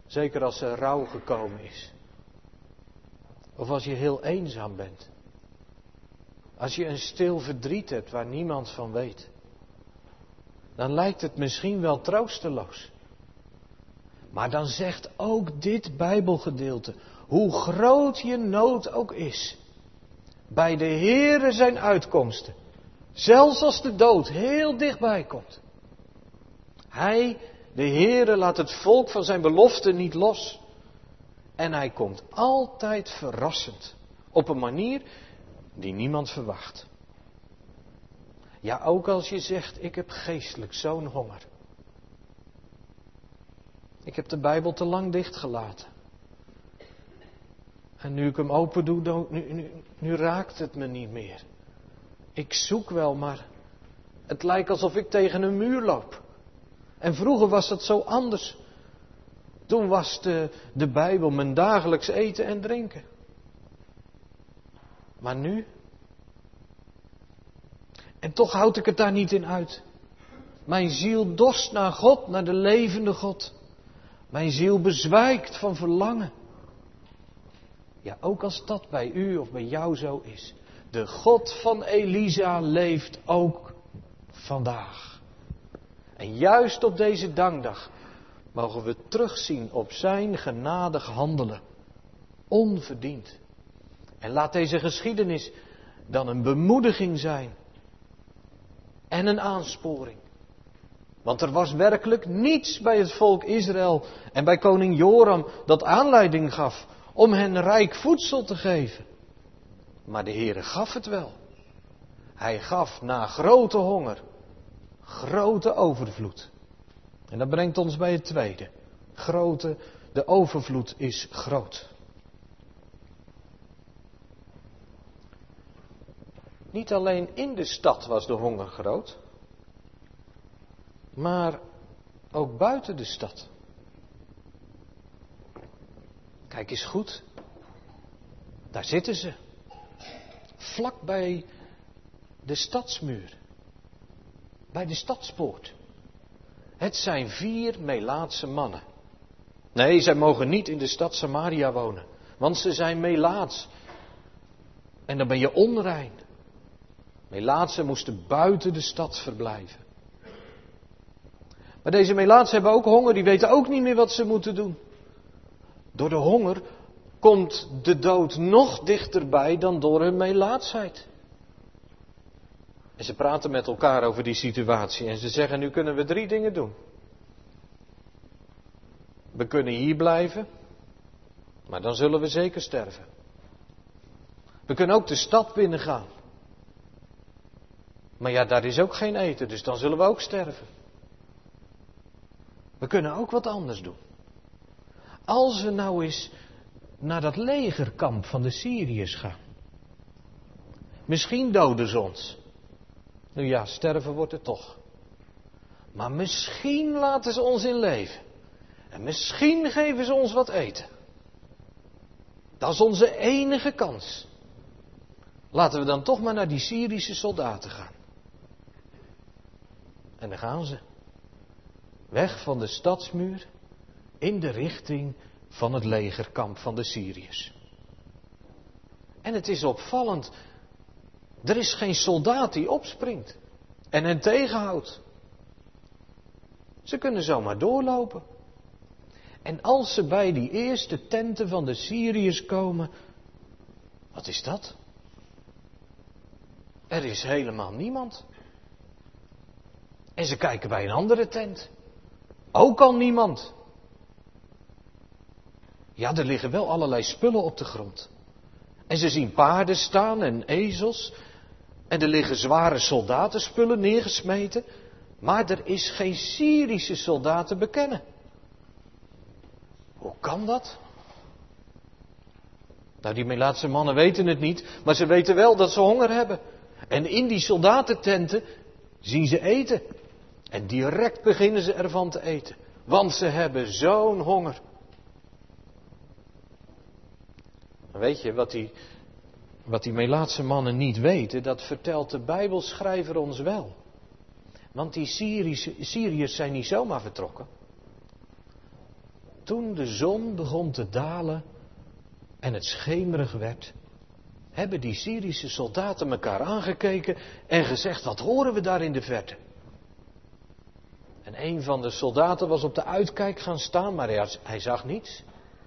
Zeker als er rouw gekomen is. Of als je heel eenzaam bent. Als je een stil verdriet hebt waar niemand van weet. Dan lijkt het misschien wel troosteloos. Maar dan zegt ook dit Bijbelgedeelte, hoe groot je nood ook is, bij de Heere zijn uitkomsten, zelfs als de dood heel dichtbij komt. Hij, de Heere, laat het volk van zijn belofte niet los. En hij komt altijd verrassend, op een manier die niemand verwacht. Ja, ook als je zegt, ik heb geestelijk zo'n honger. Ik heb de Bijbel te lang dichtgelaten. En nu ik hem open doe, nu raakt het me niet meer. Ik zoek wel, maar het lijkt alsof ik tegen een muur loop. En vroeger was het zo anders. Toen was de Bijbel mijn dagelijks eten en drinken. Maar nu? En toch houd ik het daar niet in uit. Mijn ziel dorst naar God, naar de levende God. Mijn ziel bezwijkt van verlangen. Ja, ook als dat bij u of bij jou zo is. De God van Elisa leeft ook vandaag. En juist op deze dankdag mogen we terugzien op zijn genadig handelen. Onverdiend. En laat deze geschiedenis dan een bemoediging zijn. En een aansporing. Want er was werkelijk niets bij het volk Israël en bij koning Joram dat aanleiding gaf om hen rijk voedsel te geven. Maar de Heere gaf het wel. Hij gaf na grote honger, grote overvloed. En dat brengt ons bij het tweede. De overvloed is groot. Niet alleen in de stad was de honger groot, maar ook buiten de stad. Kijk eens goed, daar zitten ze, vlak bij de stadsmuur, bij de stadspoort. Het zijn 4 Melaatse mannen. Nee, zij mogen niet in de stad Samaria wonen, want ze zijn Melaats. En dan ben je onrein. Melaatsen moesten buiten de stad verblijven. Maar deze Melaatsen hebben ook honger, die weten ook niet meer wat ze moeten doen. Door de honger komt de dood nog dichterbij dan door hun Melaatsheid. En ze praten met elkaar over die situatie en ze zeggen, nu kunnen we 3 dingen doen. We kunnen hier blijven, maar dan zullen we zeker sterven. We kunnen ook de stad binnengaan. Maar ja, daar is ook geen eten, dus dan zullen we ook sterven. We kunnen ook wat anders doen. Als we nou eens naar dat legerkamp van de Syriërs gaan. Misschien doden ze ons. Nu ja, sterven wordt het toch. Maar misschien laten ze ons in leven. En misschien geven ze ons wat eten. Dat is onze enige kans. Laten we dan toch maar naar die Syrische soldaten gaan. En dan gaan ze. Weg van de stadsmuur in de richting van het legerkamp van de Syriërs. En het is opvallend. Er is geen soldaat die opspringt en hen tegenhoudt. Ze kunnen zomaar doorlopen. En als ze bij die eerste tenten van de Syriërs komen, wat is dat? Er is helemaal niemand. En ze kijken bij een andere tent. Ook al niemand. Ja, er liggen wel allerlei spullen op de grond. En ze zien paarden staan en ezels. En er liggen zware soldatenspullen neergesmeten. Maar er is geen Syrische soldaat te bekennen. Hoe kan dat? Nou, die Melaatse mannen weten het niet, maar ze weten wel dat ze honger hebben. En in die soldatententen zien ze eten. En direct beginnen ze ervan te eten. Want ze hebben zo'n honger. Weet je, wat die Melaatse mannen niet weten, dat vertelt de Bijbelschrijver ons wel. Want die Syriërs zijn niet zomaar vertrokken. toen de zon begon te dalen en het schemerig werd, hebben die Syrische soldaten elkaar aangekeken en gezegd, wat horen we daar in de verte? En een van de soldaten was op de uitkijk gaan staan, maar hij zag niets.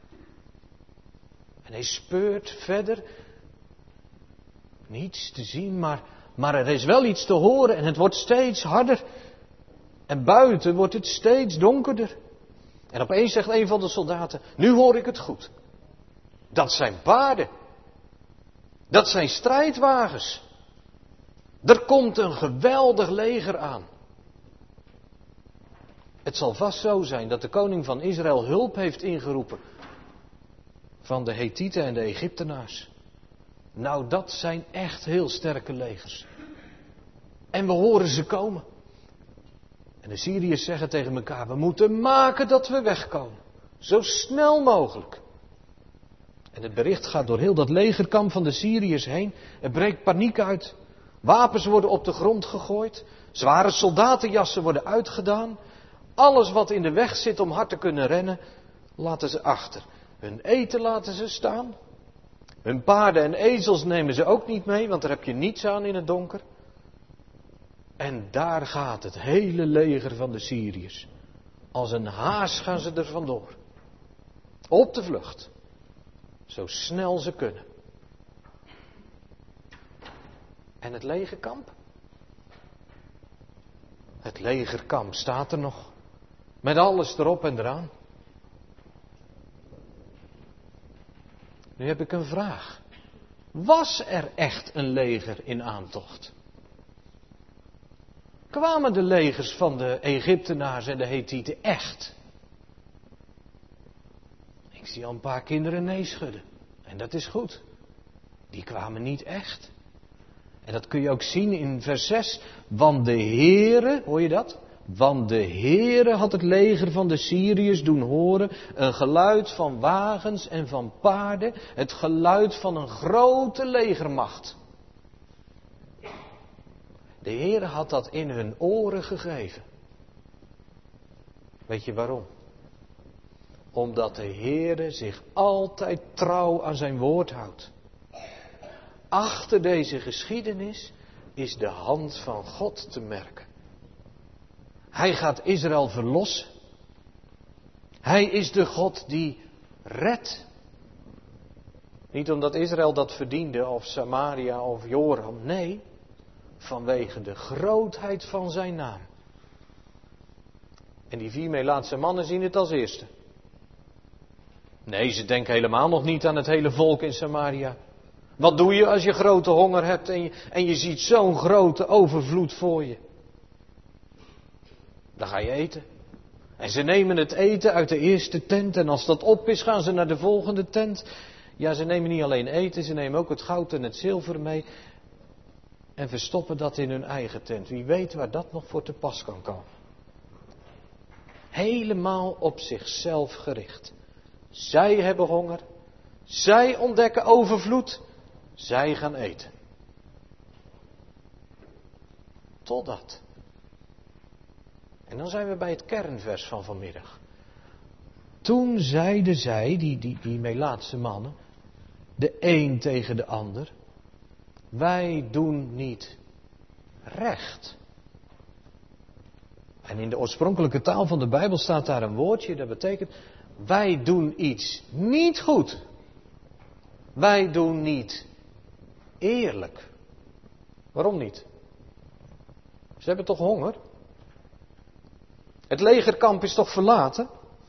En hij speurt verder. Niets te zien, maar er is wel iets te horen en het wordt steeds harder. En buiten wordt het steeds donkerder. En opeens zegt een van de soldaten, nu hoor ik het goed. Dat zijn paarden. Dat zijn strijdwagens. Er komt een geweldig leger aan. Het zal vast zo zijn dat de koning van Israël hulp heeft ingeroepen van de Hethieten en de Egyptenaars. Nou, dat zijn echt heel sterke legers. En we horen ze komen. En de Syriërs zeggen tegen elkaar, we moeten maken dat we wegkomen. Zo snel mogelijk. En het bericht gaat door heel dat legerkamp van de Syriërs heen. Er breekt paniek uit. Wapens worden op de grond gegooid. Zware soldatenjassen worden uitgedaan. Alles wat in de weg zit om hard te kunnen rennen, laten ze achter. Hun eten laten ze staan. Hun paarden en ezels nemen ze ook niet mee, want daar heb je niets aan in het donker. En daar gaat het hele leger van de Syriërs. Als een haas gaan ze er vandoor. Op de vlucht. Zo snel ze kunnen. En het legerkamp? Het legerkamp staat er nog. Met alles erop en eraan. Nu heb ik een vraag. Was er echt een leger in aantocht? Kwamen de legers van de Egyptenaars en de Hethieten echt? Ik zie al een paar kinderen nee schudden. En dat is goed. Die kwamen niet echt. En dat kun je ook zien in vers 6. Want de Heere, hoor je dat? Want de Heere had het leger van de Syriërs doen horen, een geluid van wagens en van paarden, het geluid van een grote legermacht. De Heere had dat in hun oren gegeven. Weet je waarom? Omdat de Heere zich altijd trouw aan zijn woord houdt. Achter deze geschiedenis is de hand van God te merken. Hij gaat Israël verlossen. Hij is de God die redt. Niet omdat Israël dat verdiende, of Samaria of Joram. Nee, vanwege de grootheid van zijn naam. En die 4 Melaatse mannen zien het als eerste. Nee, ze denken helemaal nog niet aan het hele volk in Samaria. Wat doe je als je grote honger hebt en je ziet zo'n grote overvloed voor je? Dan ga je eten. En ze nemen het eten uit de eerste tent en als dat op is gaan ze naar de volgende tent. Ja, ze nemen niet alleen eten, ze nemen ook het goud en het zilver mee. En verstoppen dat in hun eigen tent. Wie weet waar dat nog voor te pas kan komen. Helemaal op zichzelf gericht. Zij hebben honger. Zij ontdekken overvloed. Zij gaan eten. Totdat. En dan zijn we bij het kernvers van vanmiddag. Toen zeiden zij, die Melaatse mannen, de een tegen de ander, wij doen niet recht. En in de oorspronkelijke taal van de Bijbel staat daar een woordje, dat betekent, wij doen iets niet goed. Wij doen niet eerlijk. Waarom niet? Ze hebben toch honger? Het legerkamp is toch verlaten?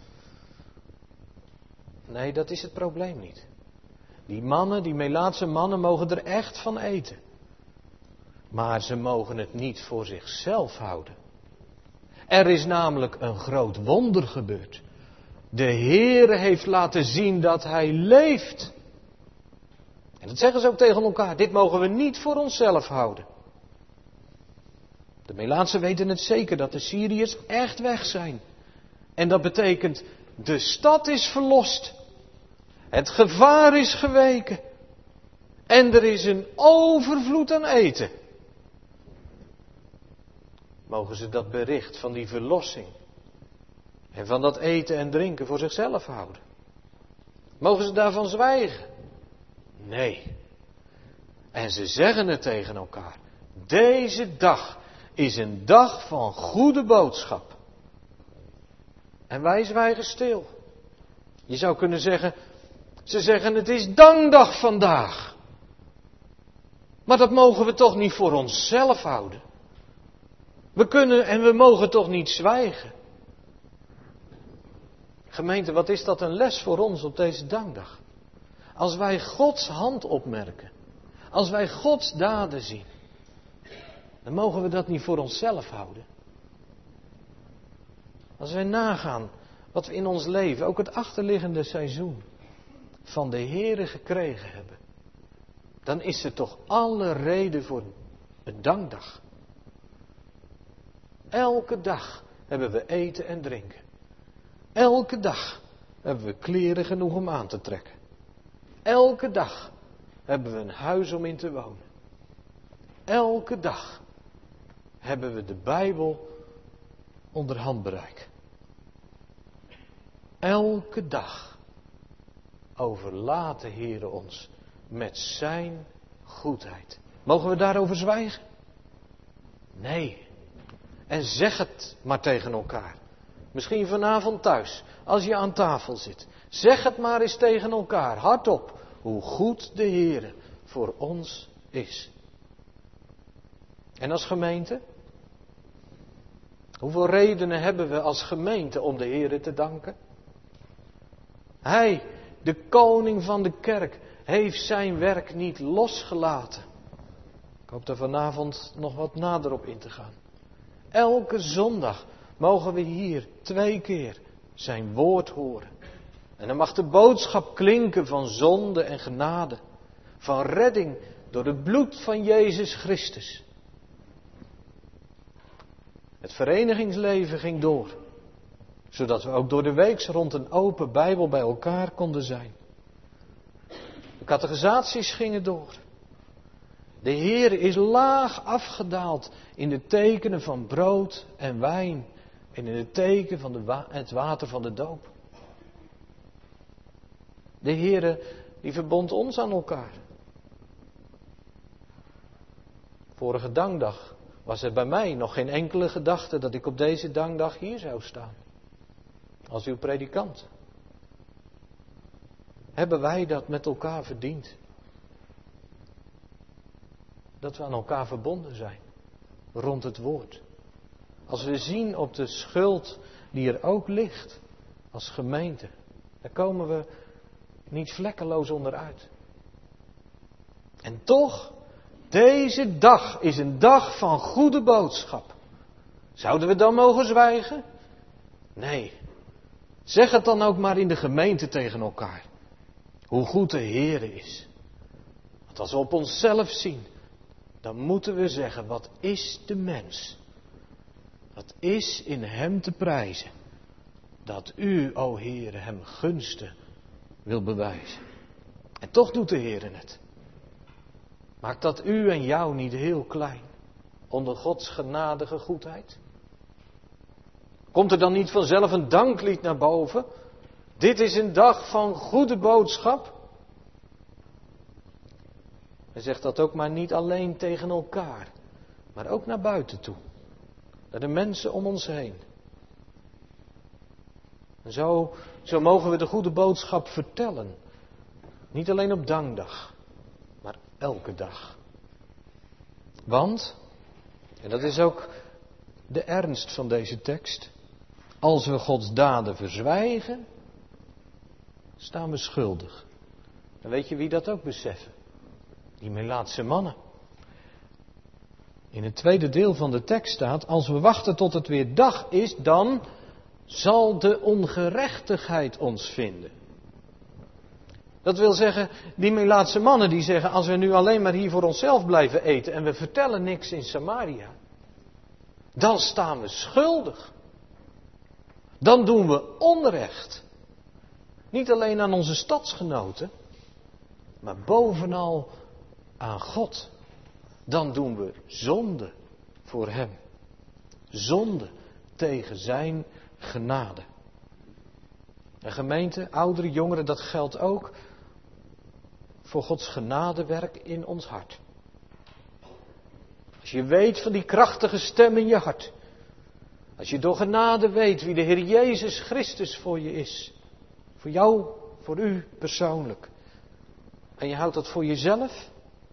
Nee, dat is het probleem niet. Die mannen, die Melaatse mannen, mogen er echt van eten. Maar ze mogen het niet voor zichzelf houden. Er is namelijk een groot wonder gebeurd. De Heere heeft laten zien dat Hij leeft. En dat zeggen ze ook tegen elkaar. Dit mogen we niet voor onszelf houden. De Melaatsen weten het zeker dat de Syriërs echt weg zijn. En dat betekent, de stad is verlost. Het gevaar is geweken. En er is een overvloed aan eten. Mogen ze dat bericht van die verlossing En van dat eten en drinken voor zichzelf houden. Mogen ze daarvan zwijgen? Nee. En ze zeggen het tegen elkaar. Deze dag is een dag van goede boodschap. En wij zwijgen stil. Je zou kunnen zeggen, ze zeggen het is dankdag vandaag. Maar dat mogen we toch niet voor onszelf houden. We kunnen en we mogen toch niet zwijgen. Gemeente, wat is dat een les voor ons op deze dankdag? Als wij Gods hand opmerken, als wij Gods daden zien, dan mogen we dat niet voor onszelf houden. Als wij nagaan wat we in ons leven, ook het achterliggende seizoen, van de Heere gekregen hebben, dan is er toch alle reden voor een dankdag. Elke dag hebben we eten en drinken. Elke dag hebben we kleren genoeg om aan te trekken. Elke dag hebben we een huis om in te wonen. Elke dag hebben we de Bijbel onder handbereik. Elke dag overlaat de Heere ons met zijn goedheid. Mogen we daarover zwijgen? Nee. En zeg het maar tegen elkaar. Misschien vanavond thuis, als je aan tafel zit. Zeg het maar eens tegen elkaar, hardop, hoe goed de Heere voor ons is. En als gemeente? Hoeveel redenen hebben we als gemeente om de Heere te danken? Hij, de koning van de kerk, heeft zijn werk niet losgelaten. Ik hoop daar vanavond nog wat nader op in te gaan. Elke zondag mogen we hier 2 keer zijn woord horen. En dan mag de boodschap klinken van zonde en genade. Van redding door het bloed van Jezus Christus. Het verenigingsleven ging door. Zodat we ook door de week rond een open Bijbel bij elkaar konden zijn. De catechisaties gingen door. De Heer is laag afgedaald in de tekenen van brood en wijn. En in het teken van het water van de doop. De Heer die verbond ons aan elkaar. Vorige dankdag was er bij mij nog geen enkele gedachte dat ik op deze dankdag hier zou staan. Als uw predikant. Hebben wij dat met elkaar verdiend? Dat we aan elkaar verbonden zijn. Rond het woord. Als we zien op de schuld die er ook ligt. Als gemeente. Daar komen we niet vlekkeloos onderuit. En toch, deze dag is een dag van goede boodschap. Zouden we dan mogen zwijgen? Nee. Zeg het dan ook maar in de gemeente tegen elkaar. Hoe goed de Heere is. Want als we op onszelf zien, dan moeten we zeggen, wat is de mens? Wat is in hem te prijzen? Dat u, o Heere, hem gunsten wil bewijzen. En toch doet de Heere het. Maakt dat u en jou niet heel klein onder Gods genadige goedheid? Komt er dan niet vanzelf een danklied naar boven? Dit is een dag van goede boodschap. En zeg dat ook maar niet alleen tegen elkaar, maar ook naar buiten toe. Naar de mensen om ons heen. En zo mogen we de goede boodschap vertellen. Niet alleen op dankdag, maar elke dag. Want, en dat is ook de ernst van deze tekst, als we Gods daden verzwijgen, staan we schuldig. En weet je wie dat ook beseffen? Die Melaatse mannen. In het tweede deel van de tekst staat, als we wachten tot het weer dag is, dan zal de ongerechtigheid ons vinden. Dat wil zeggen, die Melaatse mannen die zeggen, als we nu alleen maar hier voor onszelf blijven eten en we vertellen niks in Samaria, dan staan we schuldig. Dan doen we onrecht. Niet alleen aan onze stadsgenoten, maar bovenal aan God. Dan doen we zonde voor hem. Zonde tegen zijn genade. En gemeente, ouderen, jongeren, dat geldt ook voor Gods genadewerk in ons hart. Als je weet van die krachtige stem in je hart. Als je door genade weet wie de Heer Jezus Christus voor je is. Voor jou, voor u persoonlijk. En je houdt dat voor jezelf.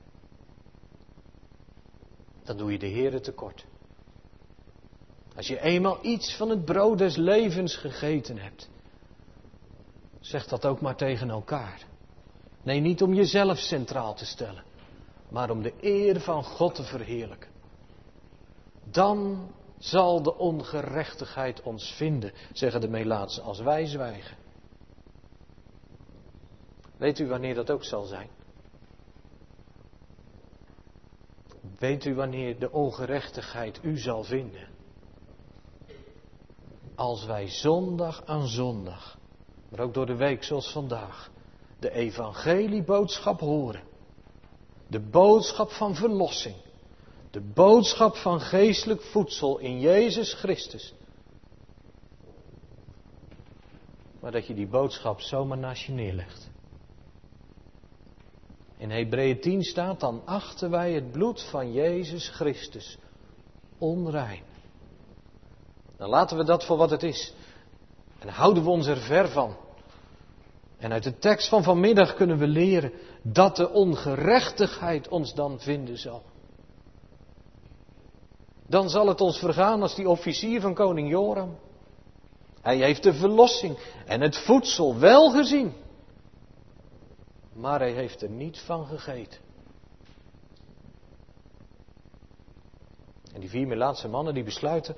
Dan doe je de Heer tekort. Als je eenmaal iets van het brood des levens gegeten hebt. Zeg dat ook maar tegen elkaar. Nee, niet om jezelf centraal te stellen. Maar om de eer van God te verheerlijken. Dan zal de ongerechtigheid ons vinden, zeggen de Melaatsen, als wij zwijgen. Weet u wanneer dat ook zal zijn? Weet u wanneer de ongerechtigheid u zal vinden? Als wij zondag aan zondag, maar ook door de week zoals vandaag, de evangelieboodschap horen. De boodschap van verlossing. De boodschap van geestelijk voedsel in Jezus Christus. Maar dat je die boodschap zomaar naast je neerlegt. In Hebreeën 10 staat, dan achten wij het bloed van Jezus Christus onrein. Dan laten we dat voor wat het is. En houden we ons er ver van. En uit de tekst van vanmiddag kunnen we leren dat de ongerechtigheid ons dan vinden zal. Dan zal het ons vergaan als die officier van koning Joram. Hij heeft de verlossing en het voedsel wel gezien. Maar hij heeft er niet van gegeten. En die 4 Melaatse mannen die besluiten,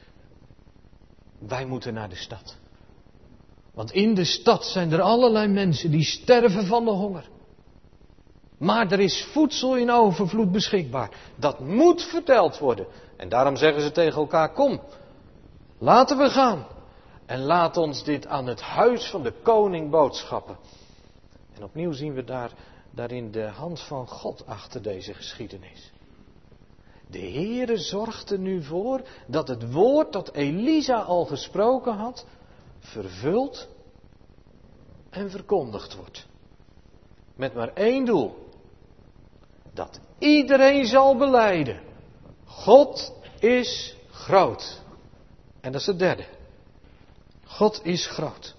wij moeten naar de stad. Want in de stad zijn er allerlei mensen die sterven van de honger. Maar er is voedsel in overvloed beschikbaar. Dat moet verteld worden. En daarom zeggen ze tegen elkaar, kom, laten we gaan. En laat ons dit aan het huis van de koning boodschappen. En opnieuw zien we daarin de hand van God achter deze geschiedenis. De Heere zorgt er nu voor dat het woord dat Elisa al gesproken had, vervuld en verkondigd wordt. Met maar één doel. Dat iedereen zal belijden. God is groot. En dat is het derde. God is groot.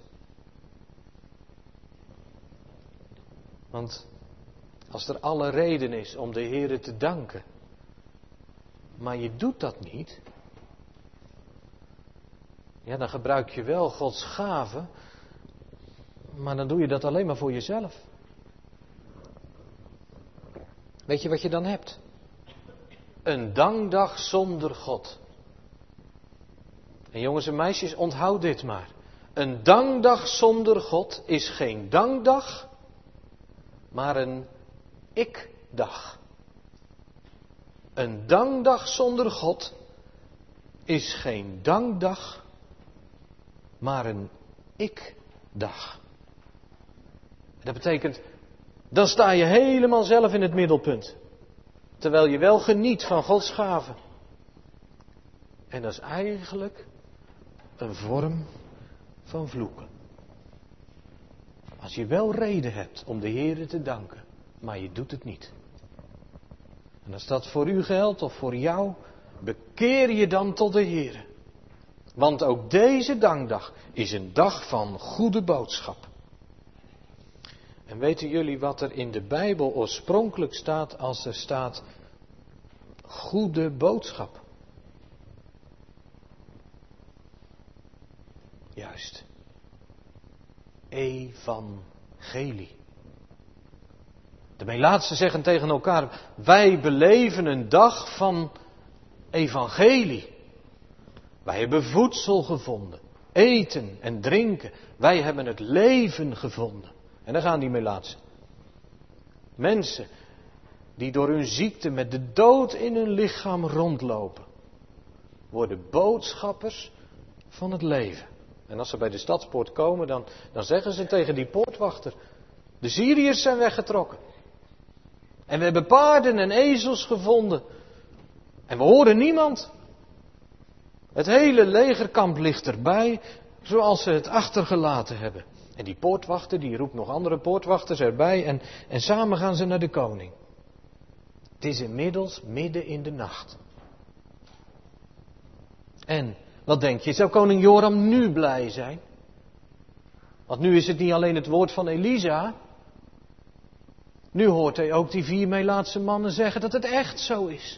Want als er alle reden is om de Heere te danken, maar je doet dat niet, ja, dan gebruik je wel Gods gave, maar dan doe je dat alleen maar voor jezelf. Weet je wat je dan hebt? Een dankdag zonder God. En jongens en meisjes, onthoud dit maar. Een dankdag zonder God is geen dankdag, maar een ik-dag. Een dankdag zonder God is geen dankdag, maar een ik-dag. Dat betekent, dan sta je helemaal zelf in het middelpunt. Terwijl je wel geniet van Gods gave. En dat is eigenlijk een vorm van vloeken. Als je wel reden hebt om de Heere te danken, maar je doet het niet. En als dat voor u geldt of voor jou, bekeer je dan tot de Heere. Want ook deze dankdag is een dag van goede boodschap. En weten jullie wat er in de Bijbel oorspronkelijk staat als er staat goede boodschap? Juist. Evangelie. De Melaatsen zeggen tegen elkaar, wij beleven een dag van evangelie. Wij hebben voedsel gevonden, eten en drinken. Wij hebben het leven gevonden. En dan gaan die Melaatsen. Mensen die door hun ziekte met de dood in hun lichaam rondlopen, worden boodschappers van het leven. En als ze bij de stadspoort komen, dan zeggen ze tegen die poortwachter, de Syriërs zijn weggetrokken. En we hebben paarden en ezels gevonden. En we horen niemand. Het hele legerkamp ligt erbij, zoals ze het achtergelaten hebben. En die poortwachter, die roept nog andere poortwachters erbij en samen gaan ze naar de koning. Het is inmiddels midden in de nacht. En, wat denk je, zou koning Joram nu blij zijn? Want nu is het niet alleen het woord van Elisa. Nu hoort hij ook die 4 Melaatse mannen zeggen dat het echt zo is.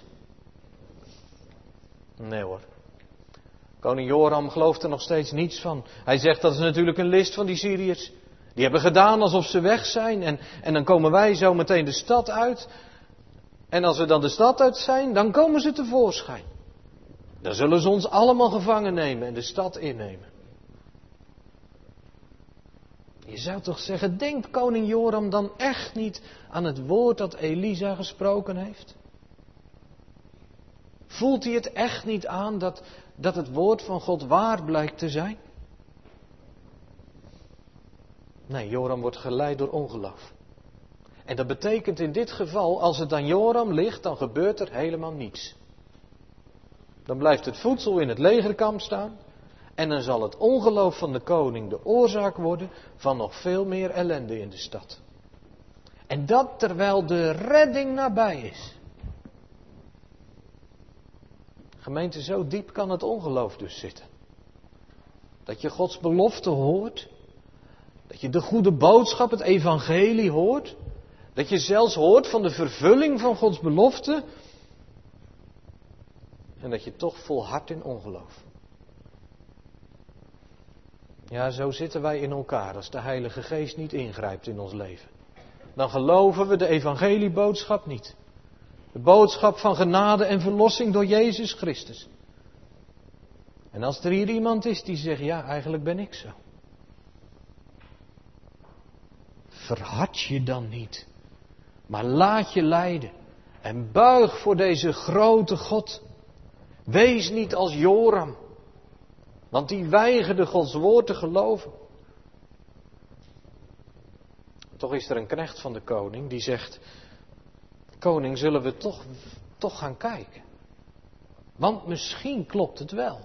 Nee hoor. Koning Joram gelooft er nog steeds niets van. Hij zegt dat is natuurlijk een list van die Syriërs. Die hebben gedaan alsof ze weg zijn. En dan komen wij zo meteen de stad uit. En als we dan de stad uit zijn, dan komen ze tevoorschijn. Dan zullen ze ons allemaal gevangen nemen en de stad innemen. Je zou toch zeggen, denkt koning Joram dan echt niet aan het woord dat Elisa gesproken heeft? Voelt hij het echt niet aan dat het woord van God waar blijkt te zijn? Nee, Joram wordt geleid door ongeloof. En dat betekent in dit geval, als het aan Joram ligt, dan gebeurt er helemaal niets. Dan blijft het voedsel in het legerkamp staan. En dan zal het ongeloof van de koning de oorzaak worden van nog veel meer ellende in de stad. En dat terwijl de redding nabij is. Gemeente, zo diep kan het ongeloof dus zitten. Dat je Gods belofte hoort. Dat je de goede boodschap, het evangelie hoort. Dat je zelfs hoort van de vervulling van Gods belofte. En dat je toch volhardt in ongeloof. Ja, zo zitten wij in elkaar als de Heilige Geest niet ingrijpt in ons leven. Dan geloven we de evangelieboodschap niet. De boodschap van genade en verlossing door Jezus Christus. En als er hier iemand is die zegt, ja, eigenlijk ben ik zo. Verhard je dan niet. Maar laat je leiden. En buig voor deze grote God. Wees niet als Joram. Want die weigerde Gods woord te geloven. Toch is er een knecht van de koning die zegt, koning, zullen we toch gaan kijken. Want misschien klopt het wel.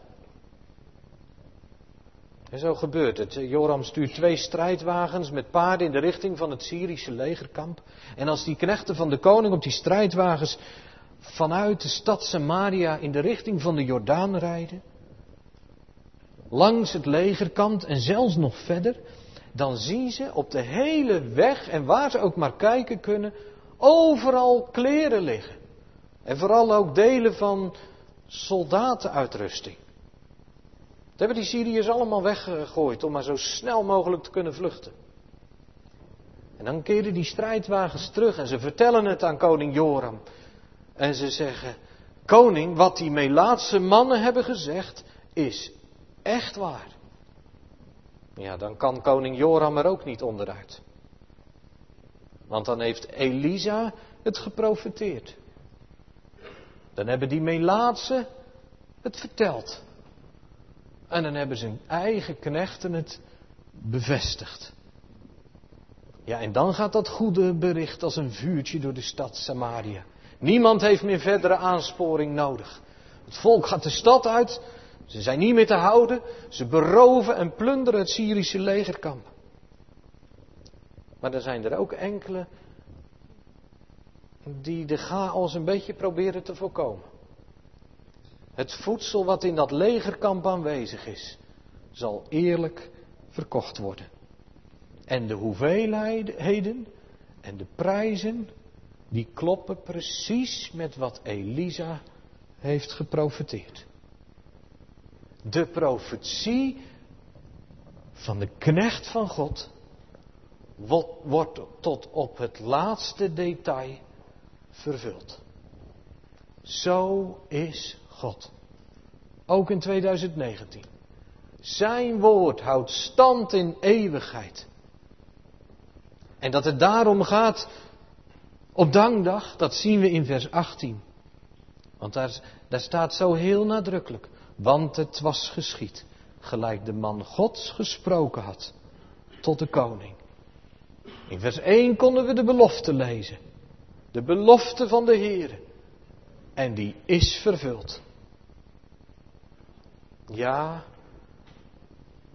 En zo gebeurt het. Joram stuurt 2 strijdwagens met paarden in de richting van het Syrische legerkamp. En als die knechten van de koning op die strijdwagens vanuit de stad Samaria in de richting van de Jordaan rijden, langs het legerkamp en zelfs nog verder, dan zien ze op de hele weg en waar ze ook maar kijken kunnen, overal kleren liggen. En vooral ook delen van soldatenuitrusting. Dat hebben die Syriërs allemaal weggegooid om maar zo snel mogelijk te kunnen vluchten. En dan keren die strijdwagens terug en ze vertellen het aan koning Joram. En ze zeggen, koning, wat die Melaatse mannen hebben gezegd is echt waar. Ja, dan kan koning Joram er ook niet onderuit. Want dan heeft Elisa het geprofeteerd. Dan hebben die Melaatse het verteld. En dan hebben zijn eigen knechten het bevestigd. Ja, en dan gaat dat goede bericht als een vuurtje door de stad Samaria. Niemand heeft meer verdere aansporing nodig. Het volk gaat de stad uit. Ze zijn niet meer te houden. Ze beroven en plunderen het Syrische legerkamp. Maar er zijn er ook enkele die de chaos een beetje proberen te voorkomen. Het voedsel wat in dat legerkamp aanwezig is, zal eerlijk verkocht worden. En de hoeveelheden en de prijzen, die kloppen precies met wat Elisa heeft geprofeteerd. De profetie van de knecht van God wordt tot op het laatste detail vervuld. Zo is God. Ook in 2019. Zijn woord houdt stand in eeuwigheid. En dat het daarom gaat op dankdag, dat zien we in vers 18. Want daar staat zo heel nadrukkelijk. Want het was geschied, gelijk de man Gods gesproken had, tot de koning. In vers 1 konden we de belofte lezen. De belofte van de Heere. En die is vervuld. Ja,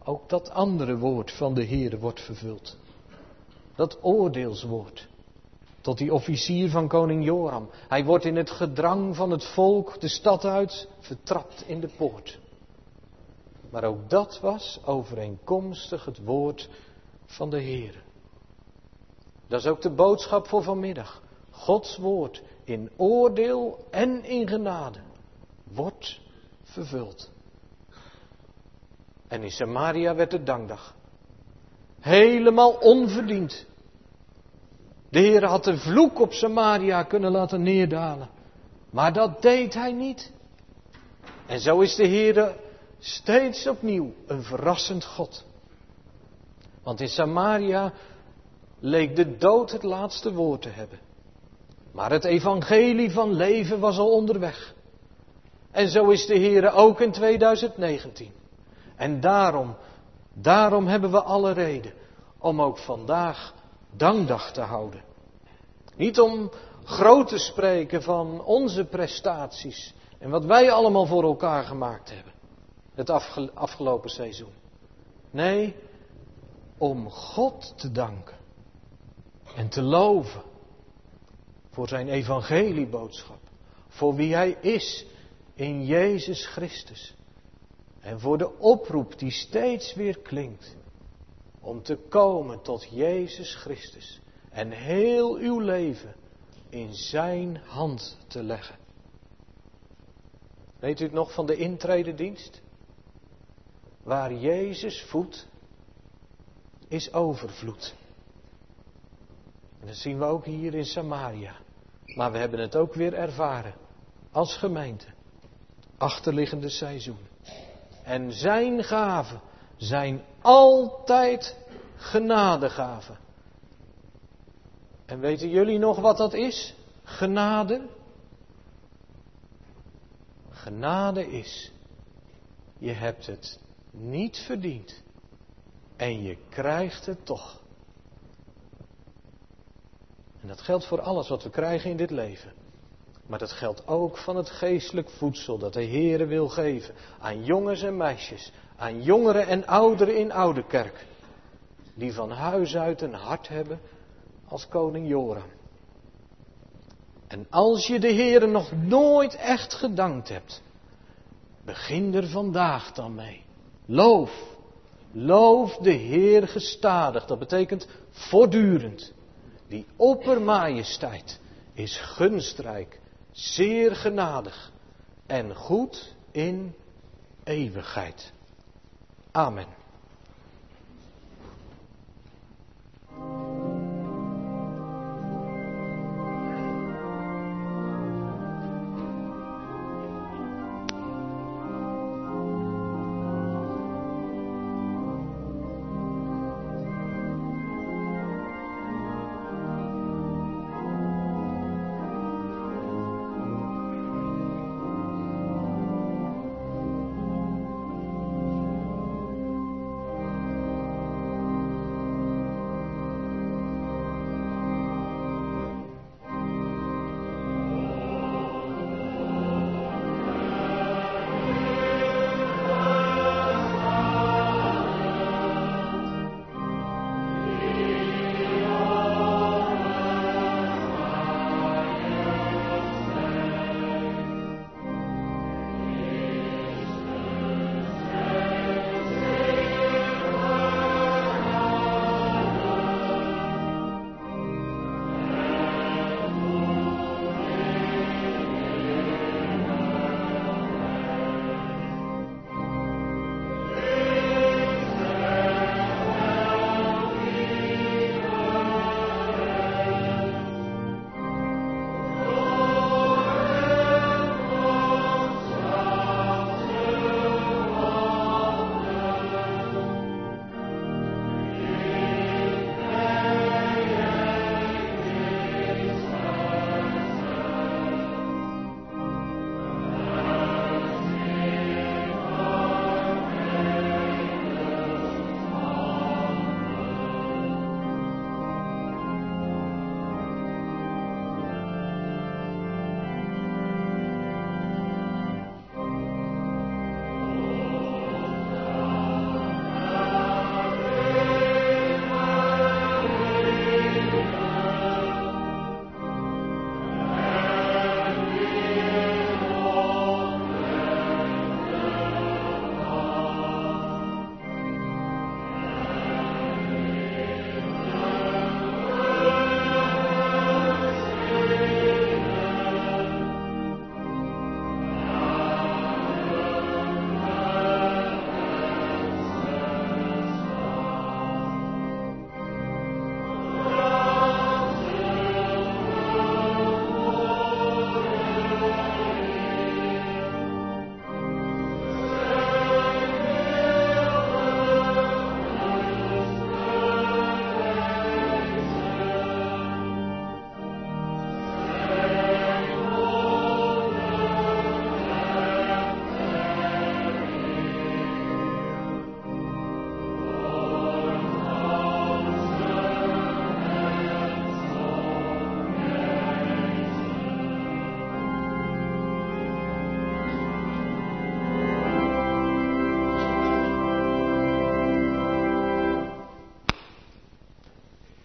ook dat andere woord van de Heere wordt vervuld. Dat oordeelswoord. Tot die officier van koning Joram. Hij wordt in het gedrang van het volk de stad uit vertrapt in de poort. Maar ook dat was overeenkomstig het woord van de Heere. Dat is ook de boodschap voor vanmiddag. Gods woord in oordeel en in genade wordt vervuld. En in Samaria werd het dankdag. Helemaal onverdiend. De Heer had de vloek op Samaria kunnen laten neerdalen. Maar dat deed hij niet. En zo is de Heer steeds opnieuw een verrassend God. Want in Samaria leek de dood het laatste woord te hebben. Maar het evangelie van leven was al onderweg. En zo is de Heer ook in 2019. En daarom hebben we alle reden om ook vandaag dankdag te houden. Niet om groot te spreken van onze prestaties en wat wij allemaal voor elkaar gemaakt hebben. Het afgelopen seizoen. Nee, om God te danken en te loven voor zijn evangelieboodschap. Voor wie hij is in Jezus Christus. En voor de oproep die steeds weer klinkt. Om te komen tot Jezus Christus. En heel uw leven in zijn hand te leggen. Weet u het nog van de intrededienst? Waar Jezus voedt, is overvloed. En dat zien we ook hier in Samaria. Maar we hebben het ook weer ervaren. Als gemeente. Achterliggende seizoen. En zijn gaven zijn altijd genadegaven. En weten jullie nog wat dat is? Genade? Genade is, je hebt het niet verdiend. En je krijgt het toch. En dat geldt voor alles wat we krijgen in dit leven. Maar dat geldt ook van het geestelijk voedsel dat de Heere wil geven aan jongens en meisjes, aan jongeren en ouderen in Oude Kerk, die van huis uit een hart hebben als koning Joram. En als je de Heere nog nooit echt gedankt hebt, begin er vandaag dan mee. Loof de Heer gestadig, dat betekent voortdurend. Die oppermajesteit is gunstrijk, zeer genadig en goed in eeuwigheid. Amen.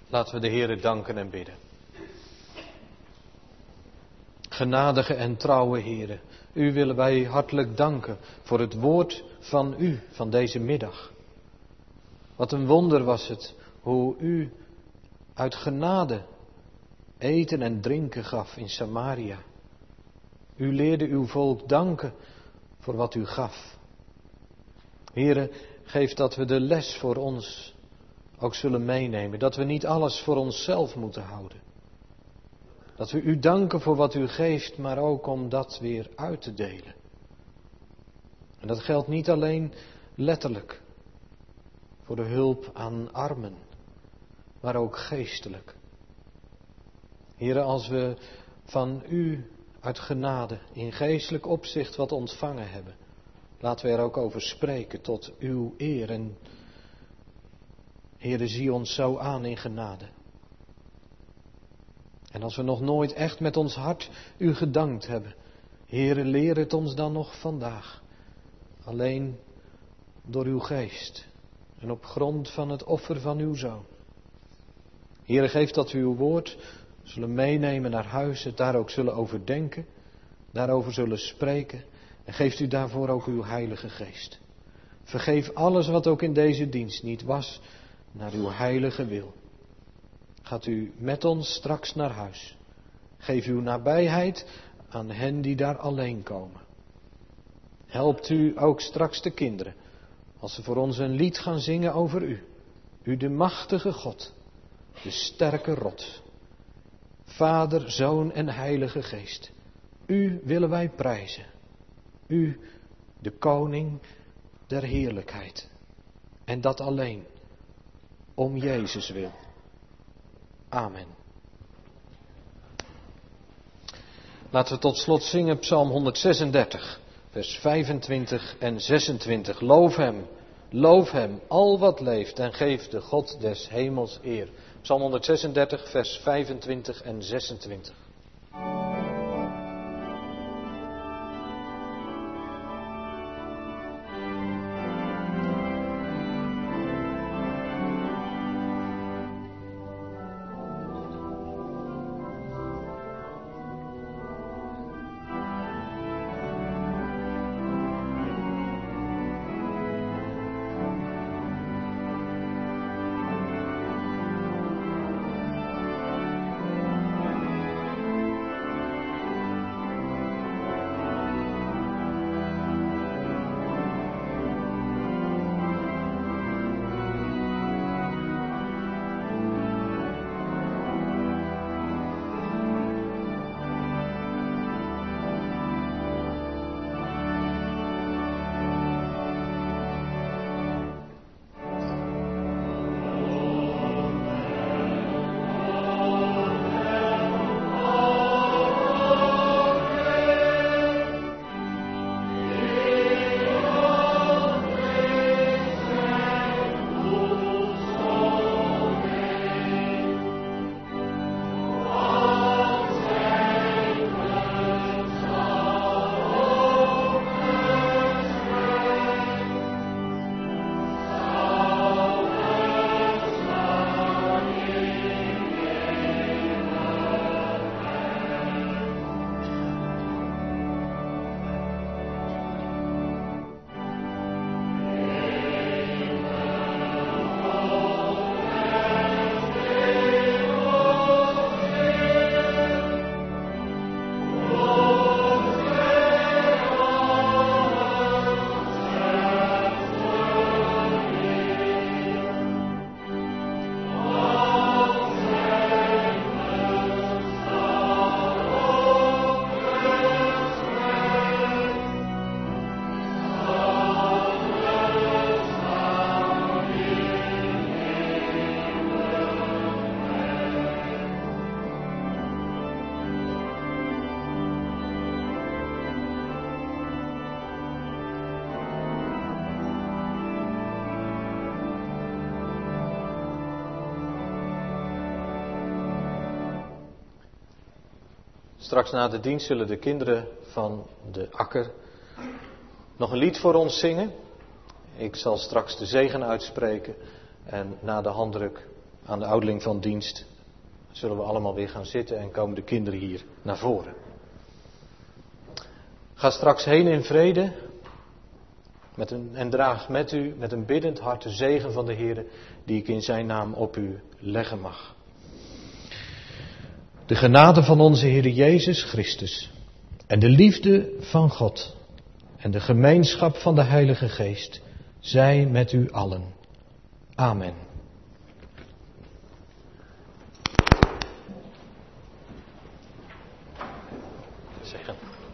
Laten we de Heere danken en bidden. Genadige en trouwe Heere, u willen wij hartelijk danken voor het woord van u van deze middag. Wat een wonder was het hoe u uit genade eten en drinken gaf in Samaria. U leerde uw volk danken voor wat u gaf. Heere, geef dat we de les voor ons ook zullen meenemen. Dat we niet alles voor onszelf moeten houden. Dat we u danken voor wat u geeft, maar ook om dat weer uit te delen. En dat geldt niet alleen letterlijk voor de hulp aan armen, maar ook geestelijk. Heere, als we van u uit genade in geestelijk opzicht wat ontvangen hebben, laten we er ook over spreken tot uw eer. En Heere, zie ons zo aan in genade. En als we nog nooit echt met ons hart u gedankt hebben, Heere, leer het ons dan nog vandaag. Alleen door uw geest en op grond van het offer van uw Zoon. Heere, geef dat we uw woord zullen meenemen naar huis, het daar ook zullen overdenken, daarover zullen spreken. En geeft u daarvoor ook uw Heilige Geest. Vergeef alles wat ook in deze dienst niet was, naar uw heilige wil. Gaat u met ons straks naar huis. Geef uw nabijheid aan hen die daar alleen komen. Helpt u ook straks de kinderen, als ze voor ons een lied gaan zingen over u. U de machtige God, de sterke rots. Vader, Zoon en Heilige Geest. U willen wij prijzen. U, de koning der heerlijkheid. En dat alleen, om Jezus wil. Amen. Laten we tot slot zingen Psalm 136, vers 25 en 26. Loof hem, al wat leeft en geef de God des hemels eer. Psalm 136, vers 25 en 26. Straks na de dienst zullen de kinderen van de Akker nog een lied voor ons zingen. Ik zal straks de zegen uitspreken en na de handdruk aan de ouderling van dienst zullen we allemaal weer gaan zitten en komen de kinderen hier naar voren. Ga straks heen in vrede en draag met u met een biddend hart de zegen van de Heer die ik in zijn naam op u leggen mag. De genade van onze Heer Jezus Christus en de liefde van God en de gemeenschap van de Heilige Geest zij met u allen. Amen. Zegen.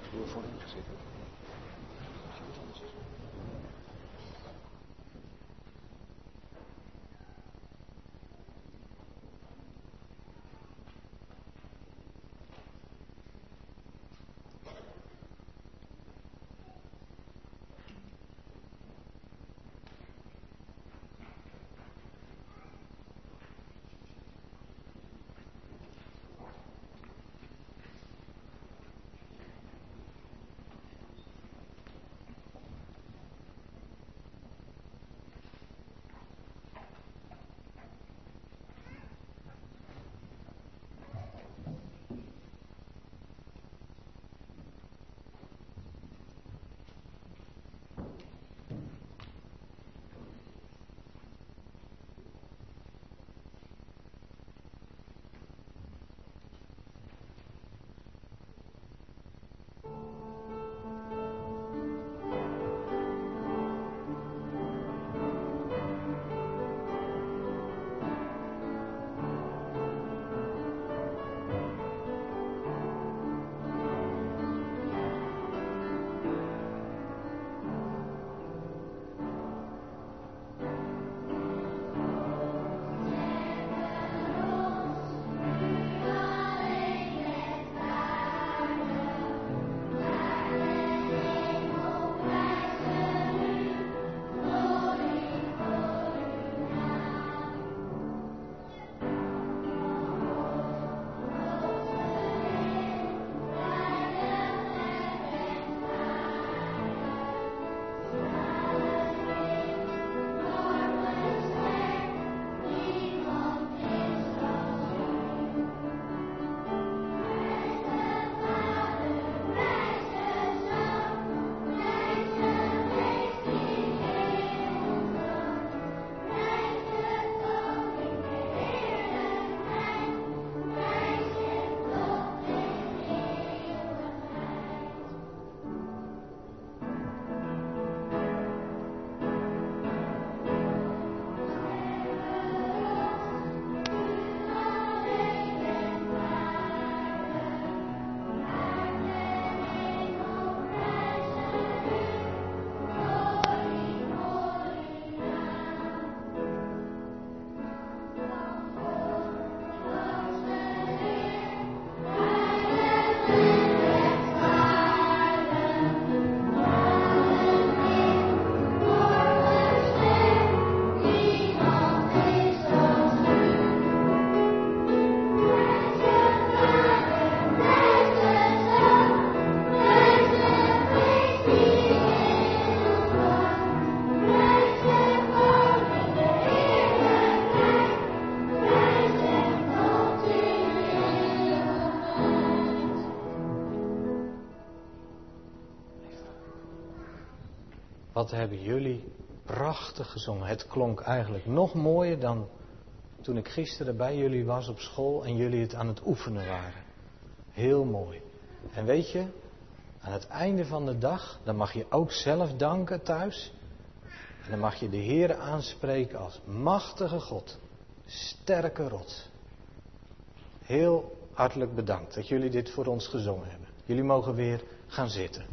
Wat hebben jullie prachtig gezongen. Het klonk eigenlijk nog mooier dan toen ik gisteren bij jullie was op school en jullie het aan het oefenen waren. Heel mooi. En weet je, aan het einde van de dag, dan mag je ook zelf danken thuis. En dan mag je de Heer aanspreken als machtige God, sterke rots. Heel hartelijk bedankt dat jullie dit voor ons gezongen hebben. Jullie mogen weer gaan zitten.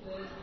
de